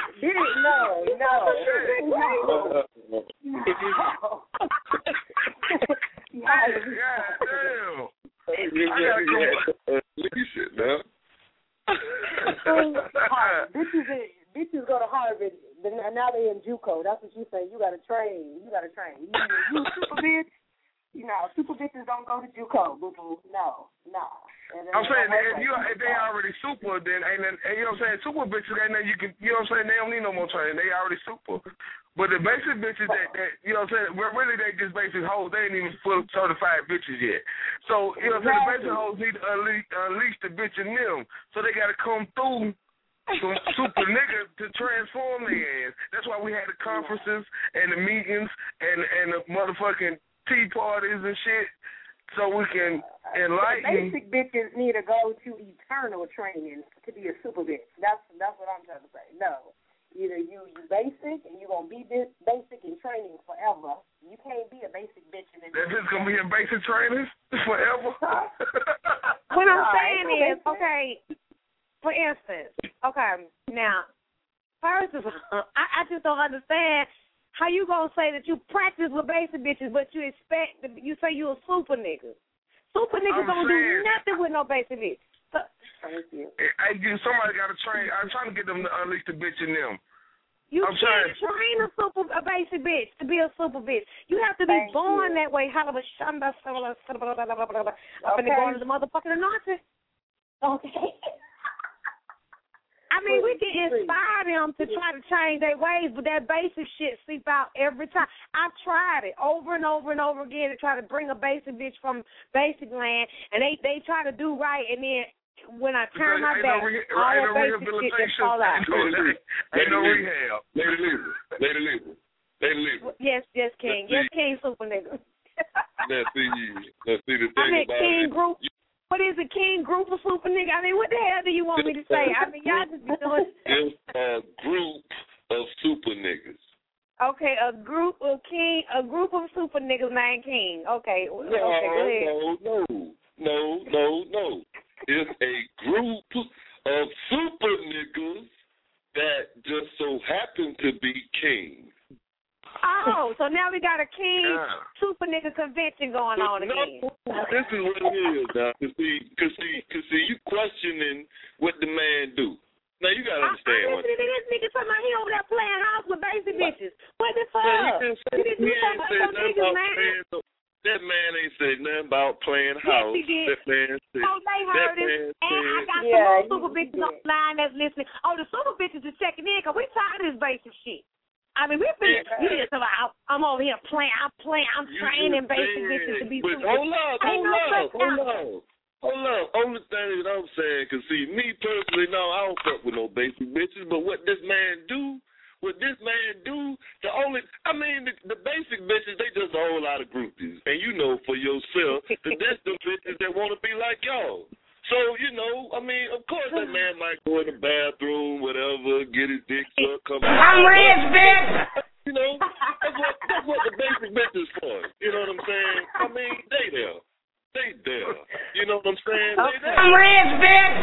Bitches go to Harvard, but now they in JUCO. That's what you say. You gotta train. You a super bitch. You know, super bitches don't go to JUCO. Boo-boo. No. I'm saying if they already super, then ain't nothing, you know what I'm saying? Super bitches ain't nothing you can, you know what I'm saying? They don't need no more training. They already super. But the basic bitches that you know what I'm saying? Really they just basic hoes. They ain't even full certified bitches yet. So you know what I'm saying? The basic hoes need to unleash the bitch in them. So they got to come through some super niggas to transform their ass. That's why we had the conferences and the meetings and the motherfucking tea parties and shit. So we can enlighten. Basic bitches need to go to eternal training to be a super bitch. That's what I'm trying to say. No. Either you basic and you're going to be basic in training forever. You can't be a basic bitch. They're just going to be in basic training forever? What I'm saying is, okay, for instance, okay, now, First of all, I just don't understand how you gonna say that you practice with basic bitches, but you expect you say you a super nigga. Super niggas don't do nothing with no basic bitch. So, somebody got to train. I'm trying to get them to unleash the bitch in them. You can't train a basic bitch to be a super bitch. You have to be born that way. Up in the going to the motherfucking anointing. Okay. I mean, we can inspire them to try to change their ways, but that basic shit seep out every time. I've tried it over and over and over again to try to bring a basic bitch from basic land, and they try to do right, and then when I turn my back, all that basic shit just fall out. Ain't no rehab. Lady Lisa. Yes, King. Yes, King, super nigga. Let's see the thing about King it. Group. What is it, King Group of super nigga? I mean, what the hell do you want me to say? I mean, y'all just be doing. It's a group of super niggas. Okay, a group of super niggas named King. Okay, go ahead. No. It's a group of super niggas that just so happen to be kings. Oh, so now we got a King super nigga convention going on again. This is what it is now. Cause see, you questioning what the man do. Now you gotta understand what. This nigga talking about he over there playing house with basic bitches. What the fuck? That man ain't said nothing about playing house. Yes, that man said. Oh, they heard it. And I got some more super bitches online that's listening. Oh, the super bitches is checking in because we tired of this basic shit. I mean, we're finna, I'm over here playing, I'm training basic bitches to be super. Hold on. Only thing that I'm saying, because see, me personally, no, I don't fuck with no basic bitches, but what this man do, the basic bitches, they just a whole lot of groupies. And you know for yourself that that's the bitches that want to be like y'all. So, of course that man might go in the bathroom, whatever, get his dick sucked, come out. I'm rich, bitch! That's what the basic bitch is for. You know what I'm saying? I mean, they there. You know what I'm saying? I'm rich, bitch!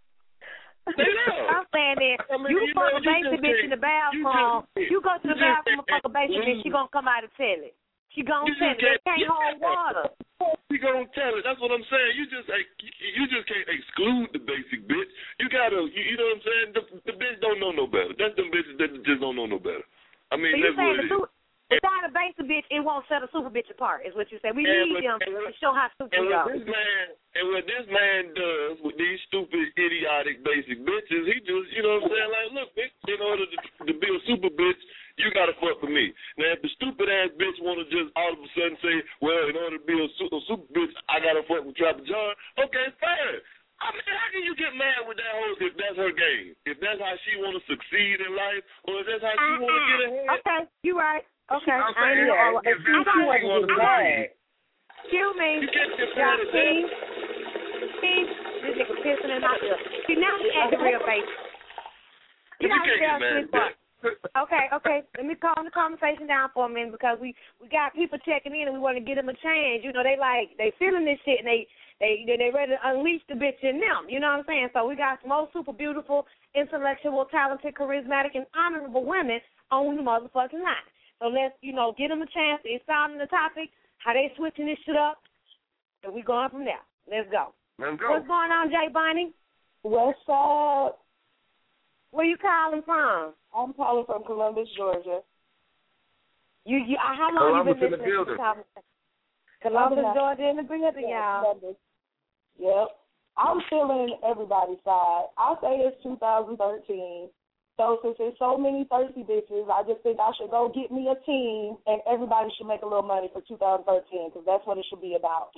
I'm saying that you fuck a basic bitch in the bathroom. You go to the bathroom and fuck a basic bitch, she gonna come out and tell it. She gonna tell it. They can't hold water. She gonna tell it. That's what I'm saying. You just can't exclude the basic bitch. You gotta, you know what I'm saying? The bitch don't know no better. That's them bitches that just don't know no better. I mean, so that's what it is. Without a basic bitch, it won't set a super bitch apart, is what you say. We need them to show how super we are. What this man does with these stupid, idiotic basic bitches, he just, you know what I'm saying? Like, look, bitch, in order to be a super bitch, you got to fuck with me. Now, if the stupid-ass bitch want to just all of a sudden say, well, in order to be a super bitch, I got to fuck with Trapper John, okay, fine. I mean, how can you get mad with that hoe if that's her game? If that's how she want to succeed in life, or if that's how she want to get ahead? Okay, you right. Okay. I'm saying, Excuse me. King, this nigga pissing in my ear. See, now he acting real basic. You got to tell me Okay. Let me calm the conversation down for a minute because we got people checking in and we want to get them a change. You know, they feeling this shit and they ready to unleash the bitch in them. You know what I'm saying? So we got some old super beautiful, intellectual, talented, charismatic, and honorable women on the motherfucking line. So let's, get them a chance to expound on the topic, how they switching this shit up, and we going from there. Let's go. What's going on, Jay Bunny? What's up? Where you calling from? I'm calling from Columbus, Georgia. How long you been listening to Columbus, Georgia in the building, y'all. Yep. I'm feeling everybody's side. I say it's 2013. So since there's so many thirsty bitches, I just think I should go get me a team and everybody should make a little money for 2013 because that's what it should be about.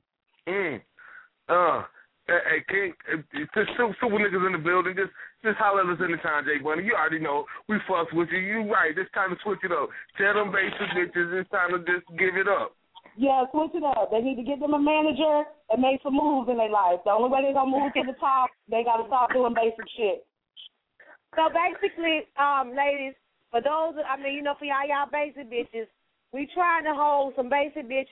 Hey, King, just super niggas in the building. Just holler at us anytime, Jay Bunny. You already know we fucks with you. You right. It's time to switch it up. Tell them basic bitches it's time to just give it up. Yeah, switch it up. They need to get them a manager and make some moves in their life. The only way they're going to move to the top, they got to stop doing basic shit. So basically, ladies, for those, for y'all basic bitches, we trying to hold some basic bitch,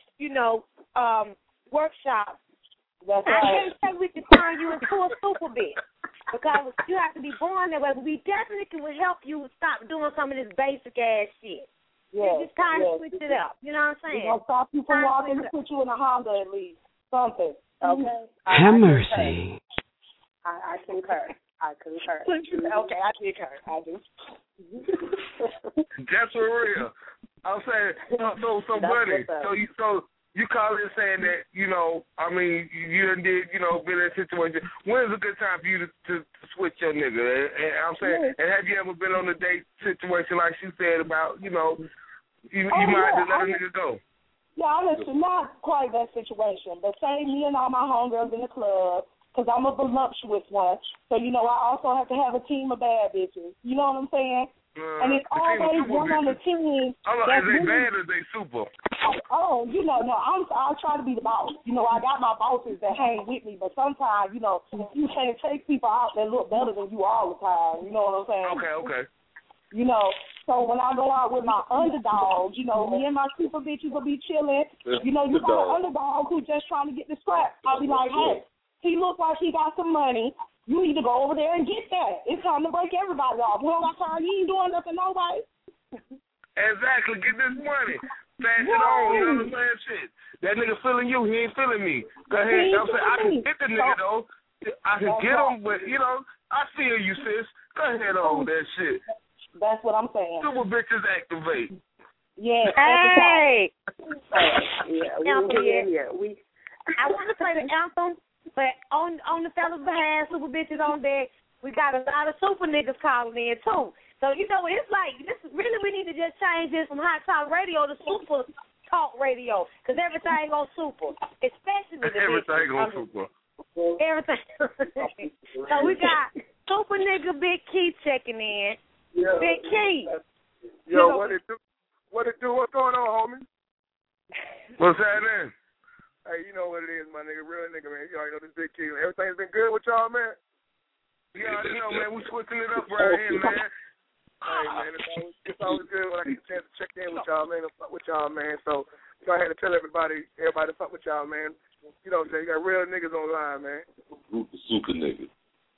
workshops. That's right. I can't say we can turn you into a super bitch. because you have to be born that way. But we definitely can help you stop doing some of this basic ass shit. Yeah, just kind of switch it up. You know what I'm saying? We're gonna stop you from walking and put you in a Honda at least. Something. Okay. Have mercy. I concur. Okay, I concur. I do. That's for real. I'm saying, so buddy, so you call it saying that, you know, I mean, you done did, you know, been in a situation. When is a good time for you to switch your nigga? And I'm saying, and have you ever been on a date situation like she said about, you know, you might just let a nigga go? Yeah, honestly, not quite that situation, but say me and all my homegirls in the club, because I'm a voluptuous one. So, you know, I also have to have a team of bad bitches. You know what I'm saying? And it's always one on the team. Is they bad or they super? Oh, you know, no, I'll try to be the boss. You know, I got my bosses that hang with me, but sometimes, you know, you can't take people out that look better than you all the time. You know what I'm saying? Okay. You know, so when I go out with my underdogs, you know, me and my super bitches will be chilling. You know, you got an underdog who's just trying to get the scrap. I'll be like, hey, he looks like he got some money. You need to go over there and get that. It's time to break everybody off. We don't got time. You ain't doing nothing, nobody. Exactly. Get this money. Pass it on. You know what I'm saying? Shit. That nigga feeling you. He ain't feeling me. Go ahead. I'm saying, I can get the nigga, though. I can get him, but, you know, I feel you, sis. Go ahead on with that shit. That's what I'm saying. Super bitches activate. Yeah. Hey. Yeah. I want to play the anthem, but on the fellas behind, super bitches on deck, we got a lot of super niggas calling in too. So you know, it's like this. Really, we need to just change this from hot talk radio to super talk radio, because everything on super, especially the everything on super. Everything. So we got super nigga Big Keith checking in. Yeah. Big Keith. Yo, what it do? What's going on, homie? What's happening? Hey, you know what it is, my nigga. Real nigga, man. You already know this Big Keith. Everything's been good with y'all, man? You already know, man. We switching it up right here, man. Hey, man. It's always good when I get a chance to check in with y'all, man, and fuck with y'all, man. So, you know, I had to tell everybody to fuck with y'all, man. You know what I'm saying? You got real niggas online, man. Group of super niggas.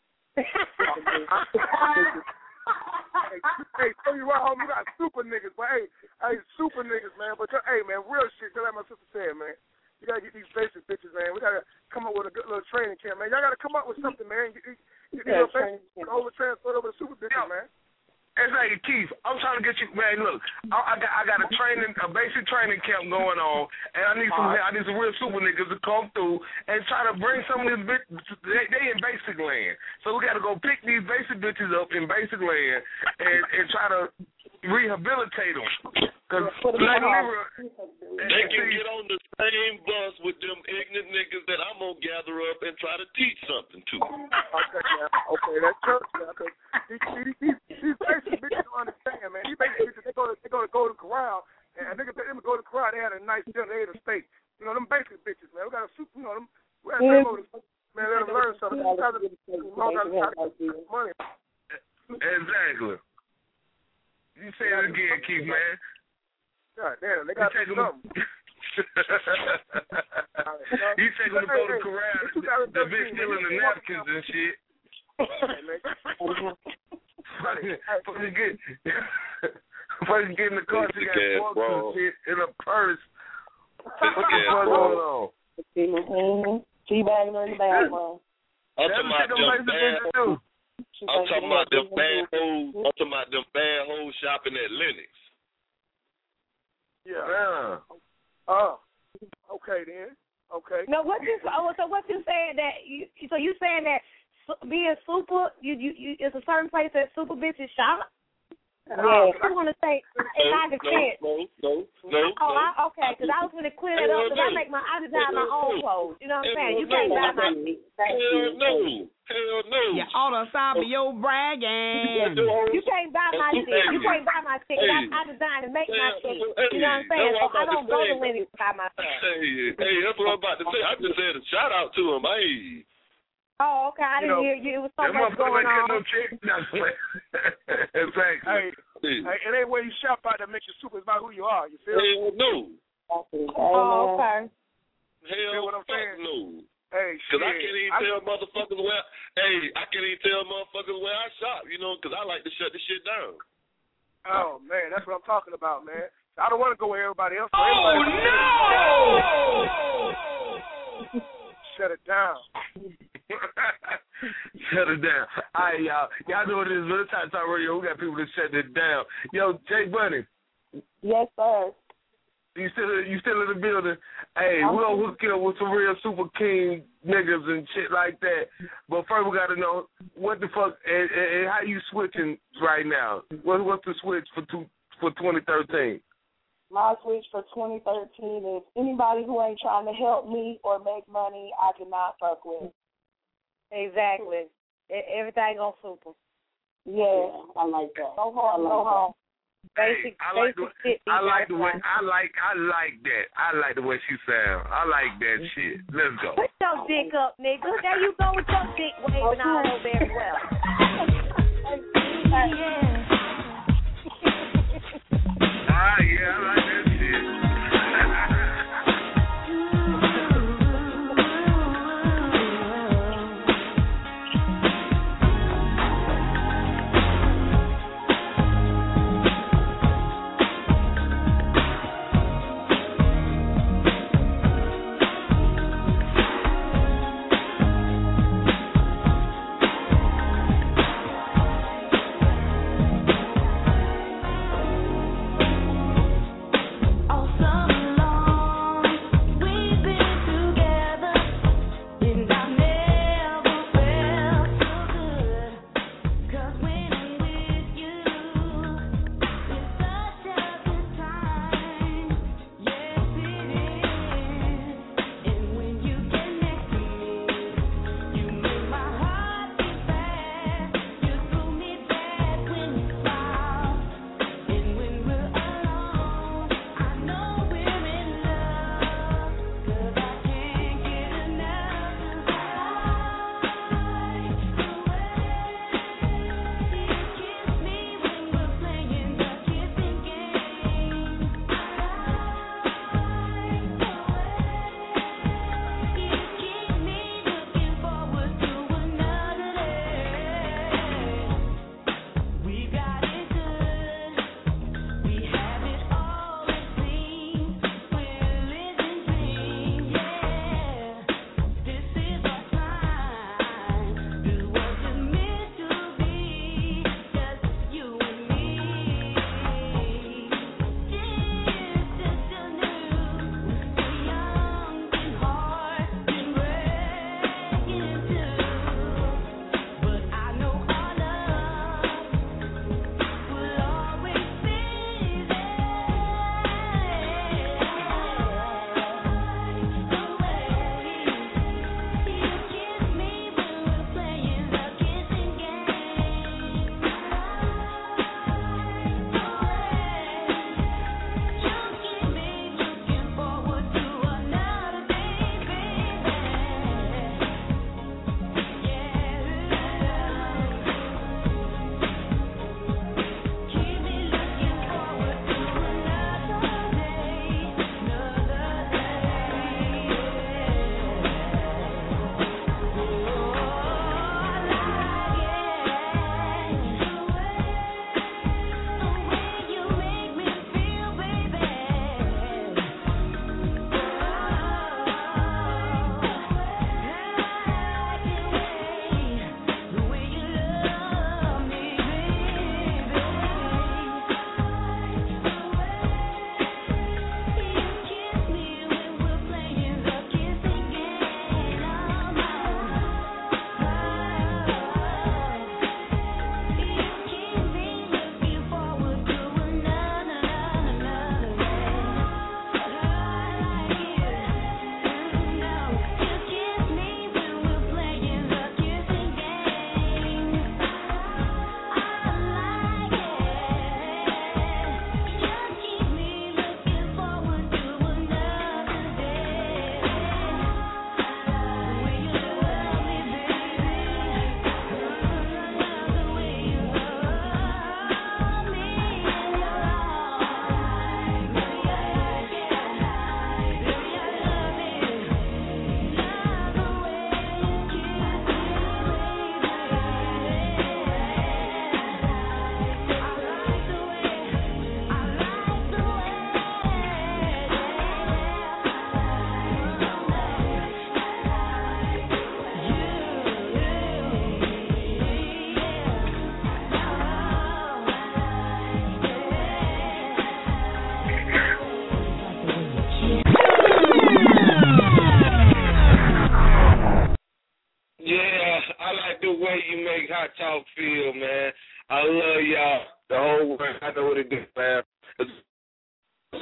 Hey, tell you what, homie, you got super niggas, but hey, super niggas, man. But hey, man, real shit. Just like my sister said, man. You gotta get these basic bitches, man. We gotta come up with a good little training camp, man. Y'all gotta come up with something, man. Get these little basic transferred over to super bitches, man. It's like Keith, I'm trying to get you, man. Look, I got a basic training camp going on, and I need some real super niggas to come through and try to bring some of these bitches. They in basic land, so we got to go pick these basic bitches up in basic land and try to rehabilitate them. Cause they can get on the same bus with them ignorant niggas that I'm gonna gather up and try to teach something to. Okay, that's true. Because these basic bitches don't understand, man. These basic bitches, they go to Golden Corral, and niggas let them go to Corral. They had a nice dinner. They ate a steak. You know, them basic bitches, man. We got to, you know, them. We got to go to, man. Let them learn something. Money. Exactly. You say it again, Keith, man. God damn, they got to do something. You take them to go to Corral, the bitch stealing the napkins and shit. Fucking get in the car, she got books and shit in a purse. What's going on? Teabagging her in the bathroom. I'm talking about them bad hoes shopping at Lennox. Yeah. Okay then. Okay. No, what you saying that you saying that being super, you it's a certain place that super bitches shop? Yeah. I want to say in my defense. No. Okay, because I was going to clear that up because I design my own clothes. You know what I'm saying? You can't buy my shit. Hell no. You ought to stop your bragging. You can't buy my shit. You can't buy my shit. I design and make my shit. You know what I'm saying? So I don't go to Lennox to buy my stuff. Hey, that's what I'm about to say. I just said a shout out to him. Hey. Oh, okay. I didn't hear you. It was so much going on. Hey, it ain't where you shop out that makes you super. It's about who you are. You feel? Hell no. Oh, okay. Hell what I'm saying? No. Hey, Because I can't even tell motherfuckers where. Hey, I can't even tell motherfuckers where I shop. You know, because I like to shut the shit down. Oh man, that's what I'm talking about, man. I don't want to go where everybody else. Oh no! Shut it down. Shut it down. All right, y'all. Y'all know what it is. It's Hot Talk Radio. We got people to shut it down. Yo, Jay Bunny. Yes, sir. You still in the building? Hey, we're gonna hook you up with some real super king niggas and shit like that. But first, we gotta know what the fuck and how you switching right now. What's the switch for 2013? My switch for 2013 is anybody who ain't trying to help me or make money, I cannot fuck with. Exactly. Everything on super. Yeah, I like that. No harm, no harm. Basic, I like the way I like that. I like the way she sound. I like that shit. Let's go. Put your dick up, nigga. There you go with your dick waving all over very well. Yeah, I like that shit.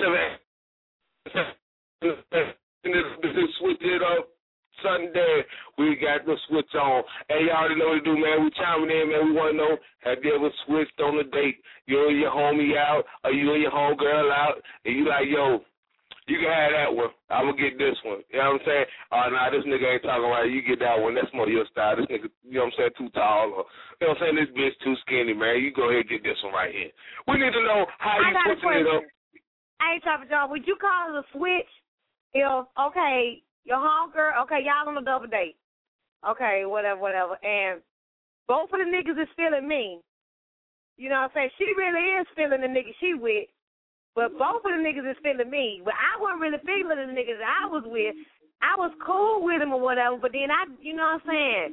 978. Switch it up. Sunday, we got the switch on. Hey, y'all already know what to do, man. We chiming in, man. We want to know, have you ever switched on a date? You and your homie out, or you and your homegirl out, and you like, yo, you can have that one. I'm going to get this one. You know what I'm saying? Oh, nah, this nigga ain't talking right. You get that one. That's more your style. This nigga, you know what I'm saying, too tall. Or, you know what I'm saying? This bitch too skinny, man. You go ahead and get this one right here. We need to know how you switching it up. Hey, Chopper John, would you call it a switch if, okay, your homegirl, okay, y'all on a double date. Okay, whatever. And both of the niggas is feeling me. You know what I'm saying? She really is feeling the nigga she with, but both of the niggas is feeling me. But I wasn't really feeling the niggas I was with. I was cool with him or whatever, but then you know what I'm saying?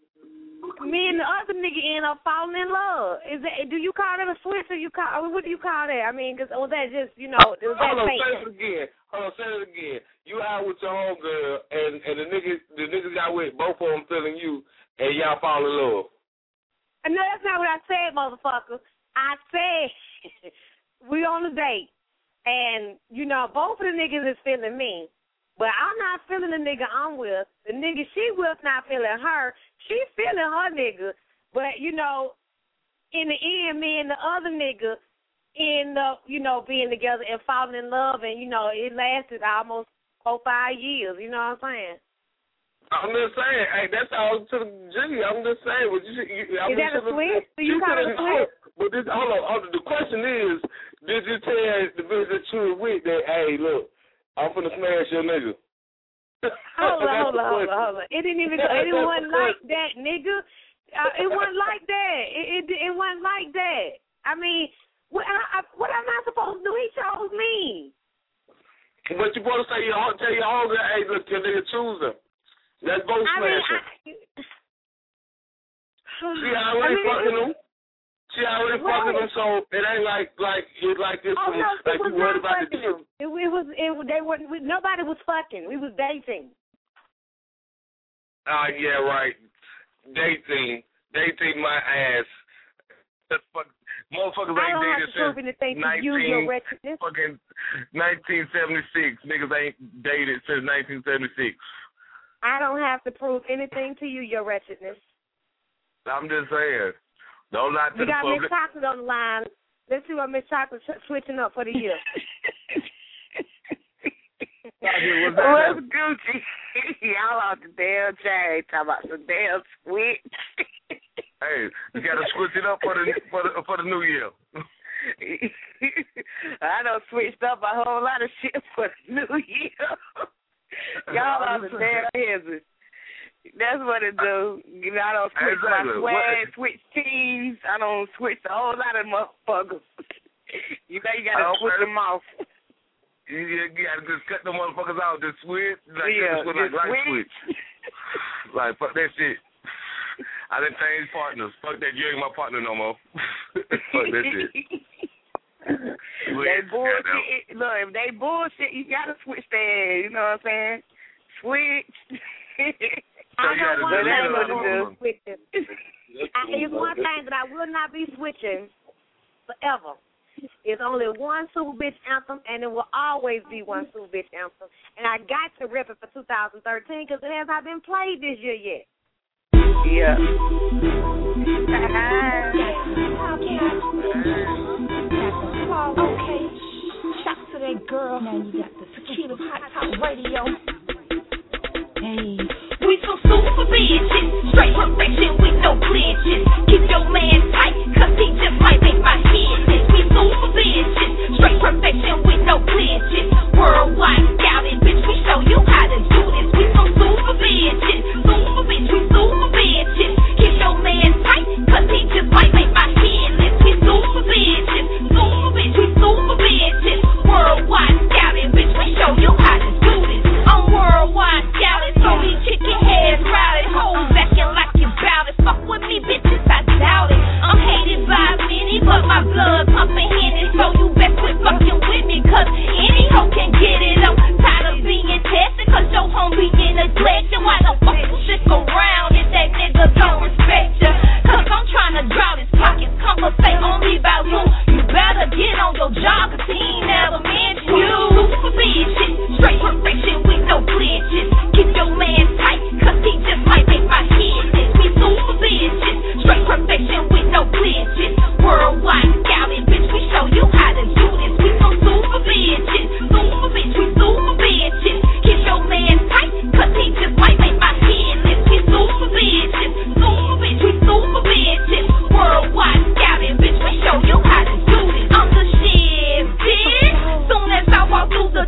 Me and the other nigga end up falling in love. Do you call that a switch or what do you call that? I mean, was that just, you know, was that Hold on, fake? say it again. You out with your homegirl, and the niggas y'all with, both of them feeling you, and y'all fall in love. No, that's not what I said, motherfucker. I said we on a date, and, you know, both of the niggas is feeling me. But I'm not feeling the nigga I'm with. The nigga she with not feeling her. She feeling her nigga. But, you know, in the end, me and the other nigga end up, you know, being together and falling in love. And, you know, it lasted almost 4-5 years. You know what I'm saying? I'm just saying. Hey, that's all to the G. I'm just saying. Is that a switch? Do you call it a switch? But hold on. The question is, did you tell the bitch that you were with that, hey, look, I'm finna smash your nigga? Hold on. It didn't even go. It wasn't like that, nigga. It wasn't like that. It wasn't like that. I mean, what am I supposed to do? He chose me. But you supposed to tell your homegirl, hey, look, your nigga choose him. That's both smashing. She already fucking him. She already fucking him, so it ain't like it's like this. Oh, no, like you worried about the him. Nobody was fucking. We was dating. Yeah, right. Dating my ass. Motherfuckers ain't dated since 1976. Niggas ain't dated since 1976. I don't have to prove anything to you, your wretchedness. I'm just saying. Don't lie to we the got public. Miss Chocolate on the line. Let's see what Miss Chocolate switching up for the year. What's Gucci? Y'all on the damn chain talking about some damn switch. Hey, you gotta switch it up for the new year. I done switched up a whole lot of shit for the new year. Y'all on the damn hezzy. That's what it do. You know, I don't switch my swag, switch teams. I don't switch a whole lot of motherfuckers. You know, you gotta switch them off. You gotta just cut them motherfuckers out. Just switch. Switch. Like, fuck that shit. I done changed partners. Fuck that. You ain't my partner no more. Fuck that shit. They bullshit. Look, if they bullshit, you gotta switch that. You know what I'm saying? Switch. I know one thing that I'm switching. It's one thing that I will not be switching forever. It's only one Super Bitch anthem, and it will always be one Super Bitch anthem. And I got to rip it for 2013 because it has not been played this year yet. Yeah. Okay. Shout to that girl. Now you got the Tequila Hot Top Radio. Hey. We some super bitches, straight perfection with no glitches. Keep your man tight, cause he just might make my head miss. We super bitches, straight perfection with no glitches. Worldwide scouting, bitch, we show you how to do this. We some super bitches, we super bitches. Keep your man tight, cause he just might make my head miss. We super bitches, we super bitches. Worldwide scouting, bitch, we show you how to do this. I'm worldwide scouting, so these chicken heads routed, hoes acting like you bout it. Fuck with me, bitches, I doubt it. I'm hated by many, but my blood pumping Henny, so you best quit fucking with me, cause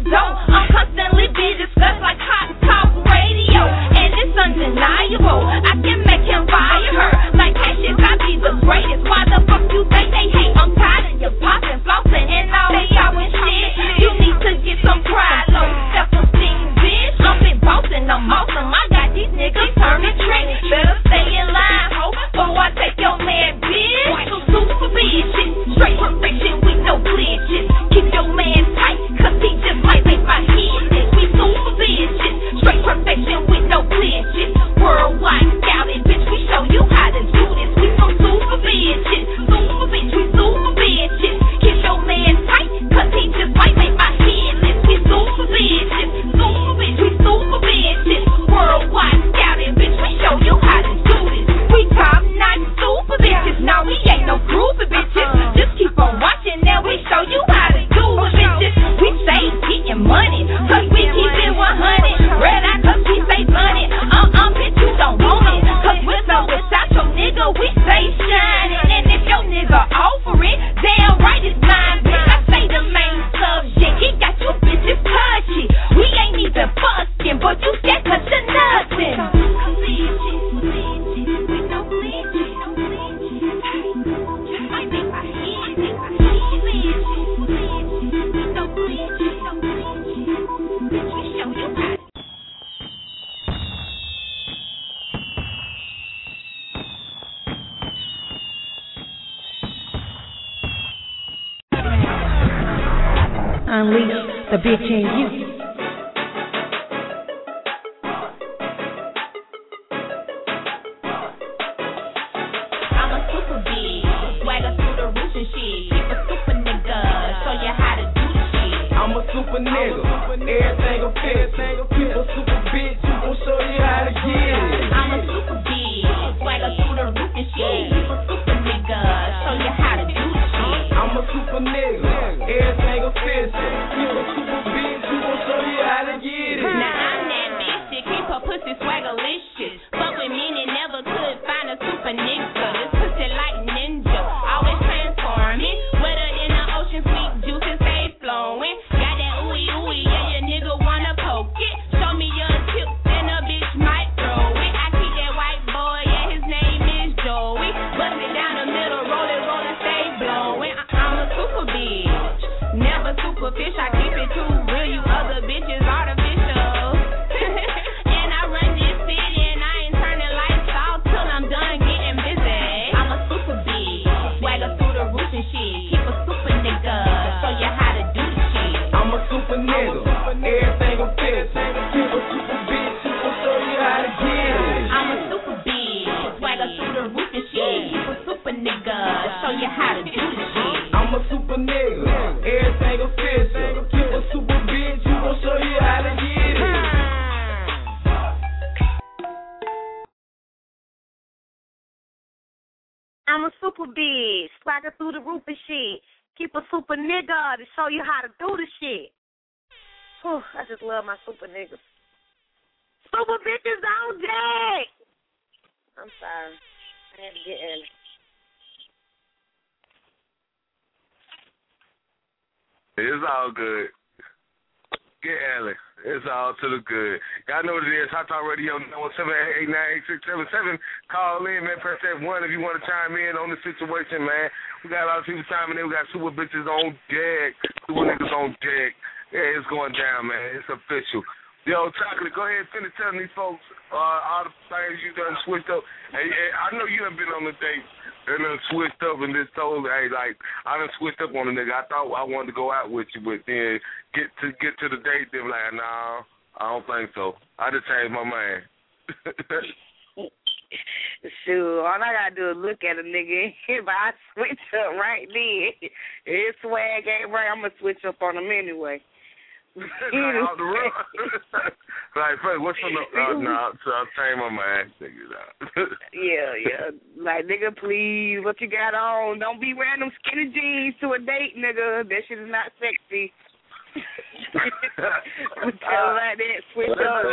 dope. I'm constantly being discussed like hot talk radio, and it's undeniable. I can make him fire her like Cassius. I be the greatest. Why the fuck you think they hate? I'm tired of you popping, flossing, and all they always shit. You need to get some pride, low self-esteem, bitch. I'm been bossing, I'm awesome. I got these niggas turning tricks. Better stay in line, ho, before I take your man, bitch. So super bitches, straight perfection with no glitches. Keep your man tight, cause he just might make my head sick. We super bitches, straight perfection with no glitches. Worldwide scouted, bitch, we show you how to do this. We some super bitches, super bitch, we super bitches. Keep your man tight, cause he just might make my head lift. We super bitches, super bitch, we super bitches. Worldwide scouted, bitch, we show you how to do this. We top-notch super bitches, now we ain't no groupie bitches. Just keep on watching, now we show you how to do it, bitches. We say getting money, cause we keep it 100. Red eye, cause we say money. Bitch, you don't want it, cause we're so without your nigga, we say shining. And if your nigga offer it, damn right it's mine, bitch. I say the main subject, he got you bitches touchy. We ain't even fucking, but you scared cause you're nothing. Unleash the bitch in you. I'm a super bitch, swagger through the roof and shit. Keep a super nigga, show you how to do the shit. I'm a super nigga, everything a fit. Keep a super bitch, who gon' show you how to get it. I'm a super bitch, swagger through the roof and shit. Keep a super nigga, show you how to do the shit. I'm a super nigga, everything a fit. Keep a super bitch, who gon' show you how to get it. Now I'm that bitch that keep her pussy swaggerlicious. Fuck with me and never could find a super nigga. This pussy like ninja, always transforming. Wetter than the ocean, sweet juices stay flowing. Got that ooey ooey, yeah, your nigga wanna poke it. Show me your tip, and a bitch might throw it. I keep that white boy, yeah, his name is Joey. Bust it down the middle, roll it, stay blowing. I'm a super bitch, never superficial. I keep it too real, you other bitches artificial. And I run this city and I ain't turning lights off till I'm done getting busy. I'm a super bitch, swagger through the roof and shit. Keep a super nigga, show you how to do the shit. I'm a super nigga, everything a fit. Keep a super bitch, who gon' show you how to get it. I'm a super bitch, swagger through the roof and shit. Keep a super nigga, show you how to do the shit. I'm a super nigga, everything a fit. Keep a super bitch, who gon' show you how to get it. I'm a super bitch, swagger through the roof and shit. Keep a super nigga to show you how to do the shit. Whew, I just love my super niggas. Super bitches on deck. I'm sorry. I had to get early. It's all good. Get Ellie. It's all to the good. Y'all know what it is. Hot Talk Radio 917-889-8677. Call in, man. Press that 1 if you want to chime in on the situation, man. We got a lot of people chiming in. We got super bitches on deck. Super niggas on deck. Yeah, it's going down, man. It's official. Yo, Chocolate, go ahead and finish telling these folks all the things you done switched up. Hey, I know you done been on the date and done switched up and just told, hey, like, I done switched up on a nigga. I thought I wanted to go out with you, but then get to the date, they were like, nah, I don't think so. I just changed my mind. Shoot, all I gotta do is look at a nigga and I switch up right then. His swag ain't right, I'm gonna switch up on him anyway. Out the room. Like, what's on the? No, so I changed my mind. Yeah. Like, nigga, please, what you got on? Don't be wearing them skinny jeans to a date, nigga. That shit is not sexy. Tell like that, switch up.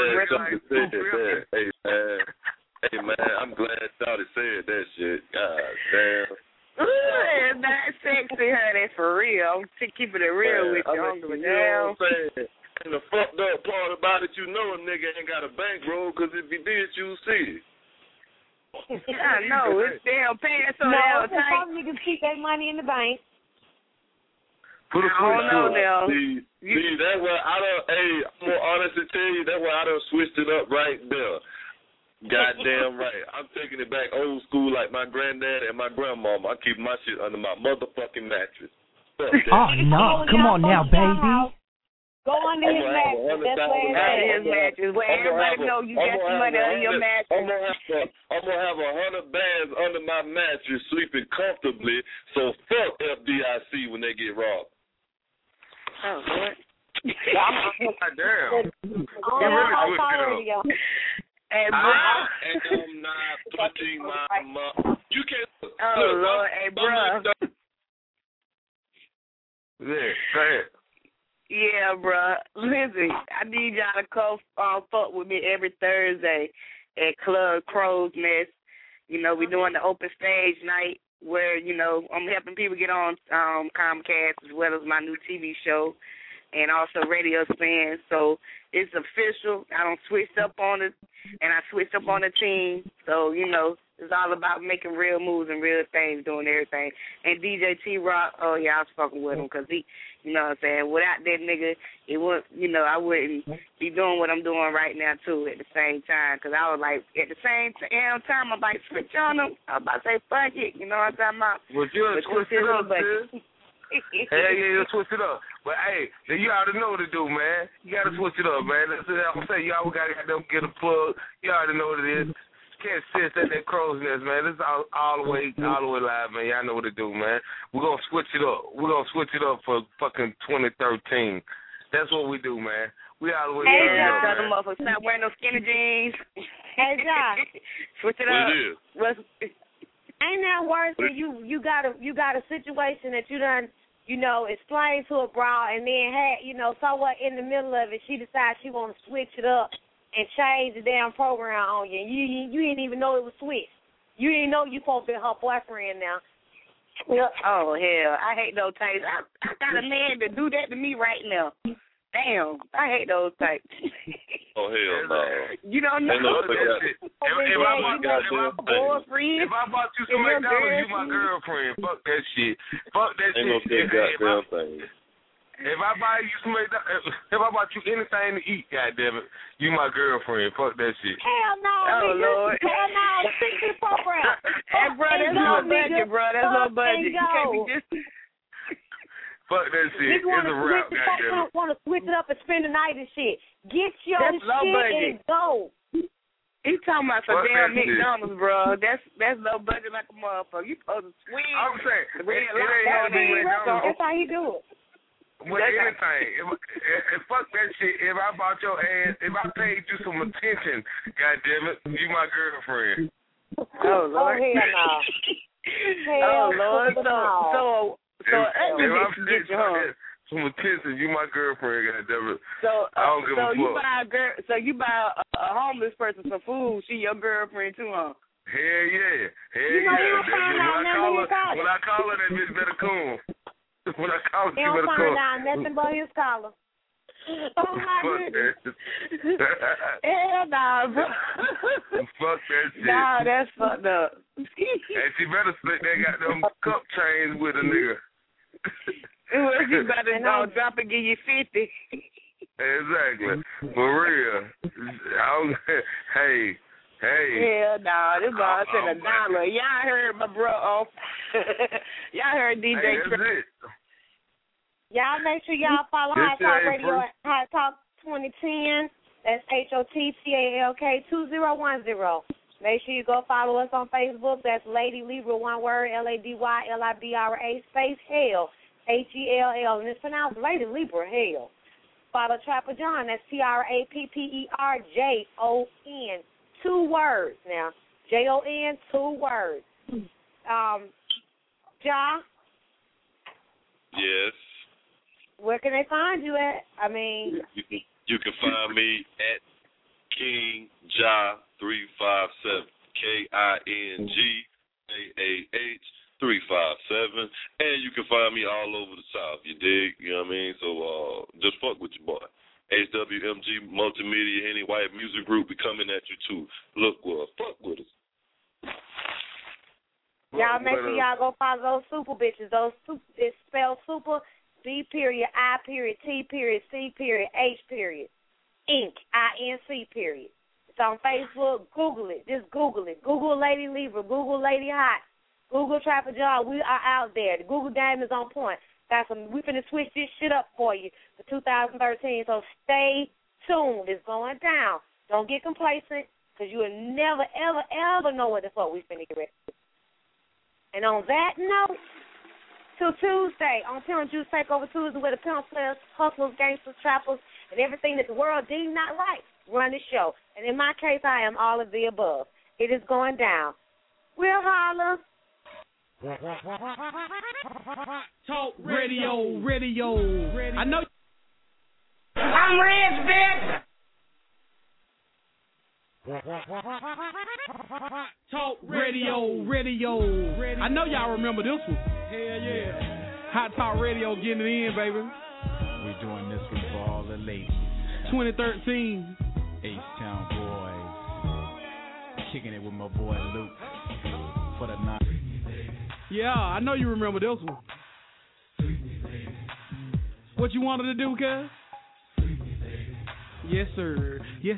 Hey man, I'm glad Shawty said that shit. God damn. It's not sexy, honey, for real. I'm keeping it real with you. I don't give a You know damn. what I'm saying? And the fucked up part about it, you know a nigga ain't got a bankroll, because if he did, you see it. I know. It's damn pants so No, damn tight. some niggas keep that money in the bank. Put a I don't know now. See, that's why I'm more honest to tell you, that's why I done switched it up right there. Goddamn right. I'm taking it back old school like my granddad and my grandmama. I keep my shit under my motherfucking mattress. Oh, no. Come on now, baby. Go under his mattress. That's where it's Under his mattress. Where everybody know you got some money under your mattress. I'm gonna have 100 bands under my mattress, sleeping comfortably. So fuck FDIC when they get robbed. Oh, what? Damn. on really radio. And I'm not putting my mouth. You can't. Oh, Lord. Hey, bro. Yeah, go ahead. Yeah, bruh. Listen, I need y'all to come fuck with me every Thursday at Club Crow's Nest. You know, we're doing the open stage night where, you know, I'm helping people get on Comcast as well as my new TV show and also Radio Spin. So it's official. I done switched up on it, and I switched up on the team. So, you know, it's all about making real moves and real things, doing everything. And DJ T-Rock, oh, yeah, I was fucking with him because he, you know what I'm saying, without that nigga, it wouldn't, you know, I wouldn't be doing what I'm doing right now, too, at the same time. Because I was like, at the same time, I'm like, switch on him. I was about to say, fuck it. You know what I'm talking about? Well, you switch it up, sis. Hell yeah, you switch it up. But, hey, you already know what to do, man. You got to switch it up, man. That's what I'm saying. You always got to get a plug. You already know what it is. Can't sit at that crow's nest, man. This is all the way live, man. Y'all know what to do, man. We're going to switch it up. We're going to switch it up for fucking 2013. That's what we do, man. We all the way up. Tell them motherfuckers stop wearing those skinny jeans. Hey, Josh. Switch it up. Ain't that worse when you got a situation that you done, you know, explain to a broad and then had, you know, somewhere in the middle of it, she decides she want to switch it up and change the damn program on you. You didn't even know it was switched. You didn't know you supposed to be her boyfriend now. Oh, hell. I hate those types. I got a man to do that to me right now. Damn. I hate those types. Oh, hell no. You don't know. If I bought you some McDonald's, you my girlfriend. Fuck that shit. Fuck that shit. Ain't no goddamn thing. If I buy you some, if I bought you anything to eat, goddammit, you my girlfriend. Fuck that shit. Hell no, oh, Lord. Hell no, stick to the program. Hey, bro, that's no budget, bro. That's no budget. You can't be just... Fuck that shit. It's a wrap, goddammit. Want to switch it up and spend the night and shit. Get your that's shit and go. He's talking about some damn McDonald's, bro. That's no budget like a motherfucker. You supposed to swing. I'm saying, it ain't that's how you do it. Well, anything. If fuck that shit. If I bought your ass, if I paid you some attention, goddammit, you my girlfriend. Oh, Lord. Oh, hell no. Oh, Lord. So if I paid you some attention, you my girlfriend, goddammit. So, I don't give a fuck. You buy a homeless person some food, she your girlfriend too, huh? Hell yeah. When I call her, that bitch better come. When I call her, she better come. He don't find out nothing but his collar. Oh, my goodness. Hell nah, bro. Fuck that shit. Nah, that's fucked up. And she better split that goddamn cup chains with a nigga. She better drop and give you 50. Exactly. For real. Hey. Hell no, this boy said $1. Y'all heard my bro. Y'all heard DJ Trey. Y'all make sure y'all follow Hot Talk Radio at Hot Talk 2010. That's HOTTALK 2010. Make sure you go follow us on Facebook. That's Lady Libra, one word, LADYLIBRA space hell, HELL, and it's pronounced Lady Libra hell. Follow Trapper John. That's TRAPPERJON. 2 words now. JON, 2 words. Ja? Yes. Where can they find you at? I mean, you can find me at King Ja 357. KINGJAH And you can find me all over the South, you dig? You know what I mean? So just fuck with your boy. HWMG Multimedia, Henny White Music Group, we coming at you too. Look, well, fuck with us. Y'all make sure y'all go follow those super bitches. It's spelled super, B period, I period, T period, C period, H period, Inc, INC period. It's on Facebook. Google it. Just Google it. Google Lady Libra. Google Lady Hot. Google Trapper John. We are out there. The Google game is on point. We finna switch this shit up for you for 2013. So stay tuned. It's going down. Don't get complacent, because you will never, ever, ever know what the fuck we finna get ready to do. And on that note, till Tuesday, on Pimp Juice Takeover Tuesday, where the pimp players, hustlers, gangsters, trappers, and everything that the world deemed not right run the show. And in my case, I am all of the above. It is going down. We'll holler. Talk radio. I know. I'm rich, bitch. Talk radio. I know y'all remember this one. Hell yeah. Hot Talk Radio getting it in, baby. We're doing this one for all the ladies. 2013. H-Town boys. Kicking it with my boy Luke. For the night. Yeah, I know you remember this one. What you wanted to do, cuz? Yes, sir.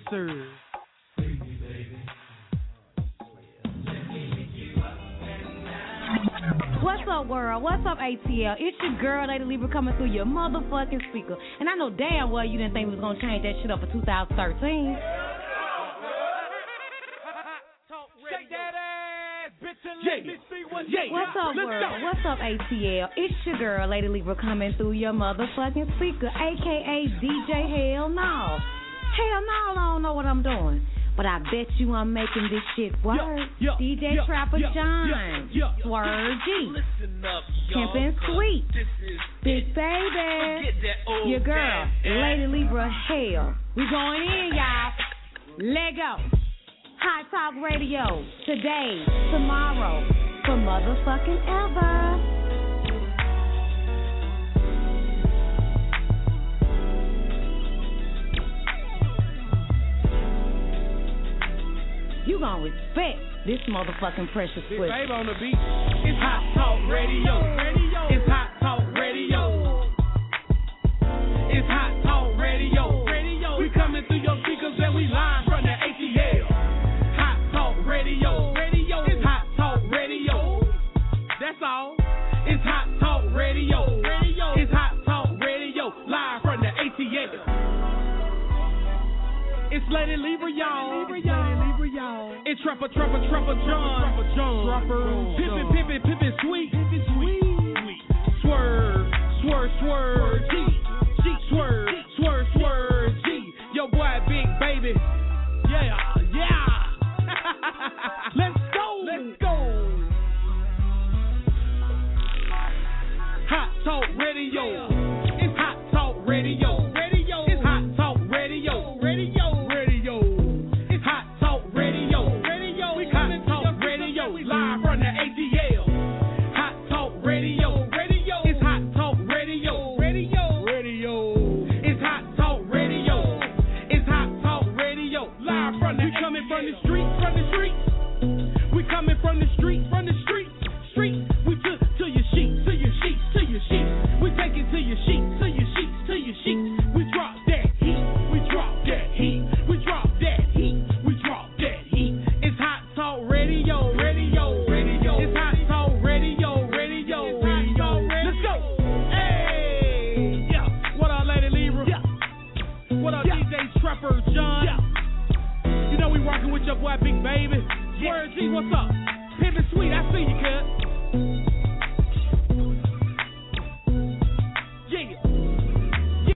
What's up, world? What's up, ATL? It's your girl, Lady Libra, coming through your motherfucking speaker. And I know damn well you didn't think we was going to change that shit up for 2013. What's up, world? What's up, ATL? It's your girl, Lady Libra, coming through your motherfucking speaker, a.k.a. DJ Hell No. Hell no, I don't know what I'm doing. But I bet you I'm making this shit work. DJ Trapper John, Swerve G, Pimpin' Sweet, Big Baby, your girl, Lady Libra Hell. We going in, y'all. Let go. Hot Talk Radio, today, tomorrow, for motherfucking ever. You gon' respect this motherfucking precious pussy. Babe on the beat. It's Hot Talk Radio. It's Hot Talk Radio. It's Hot Talk Radio. We coming through your speakers and we live from the ATL. Hot Talk Radio. It's Hot Talk Radio. That's all. It's Hot Talk Radio. It's Hot Talk Radio. Live from the ATL. It's Lady Libra, y'all. It's Trapper John. Pimpin' Sweet. Swerve G. Swerve G. Your boy Big Baby. Yeah. Let's go. Hot Talk Radio. It's Hot Talk Radio. It's Hot Talk Radio. It's Hot Talk Radio. We coming Talk Radio. Live from the ATL. Hot Talk Radio. It's Hot Talk Radio. It's Hot Talk Radio. It's Hot Talk Radio. Live from the ATL. We coming from the street. We coming from the street. We to your sheets. We take it to your sheets. We drop that heat. It's Hot Talk Radio. It's Hot Talk Radio. Let's go. Hey, yeah. What up, Lady Libra? What up, DJ Trapper John? You know we rocking with your boy Big Baby. Swerve G, what's up? Pimpin' Sweet, I see you, cuz.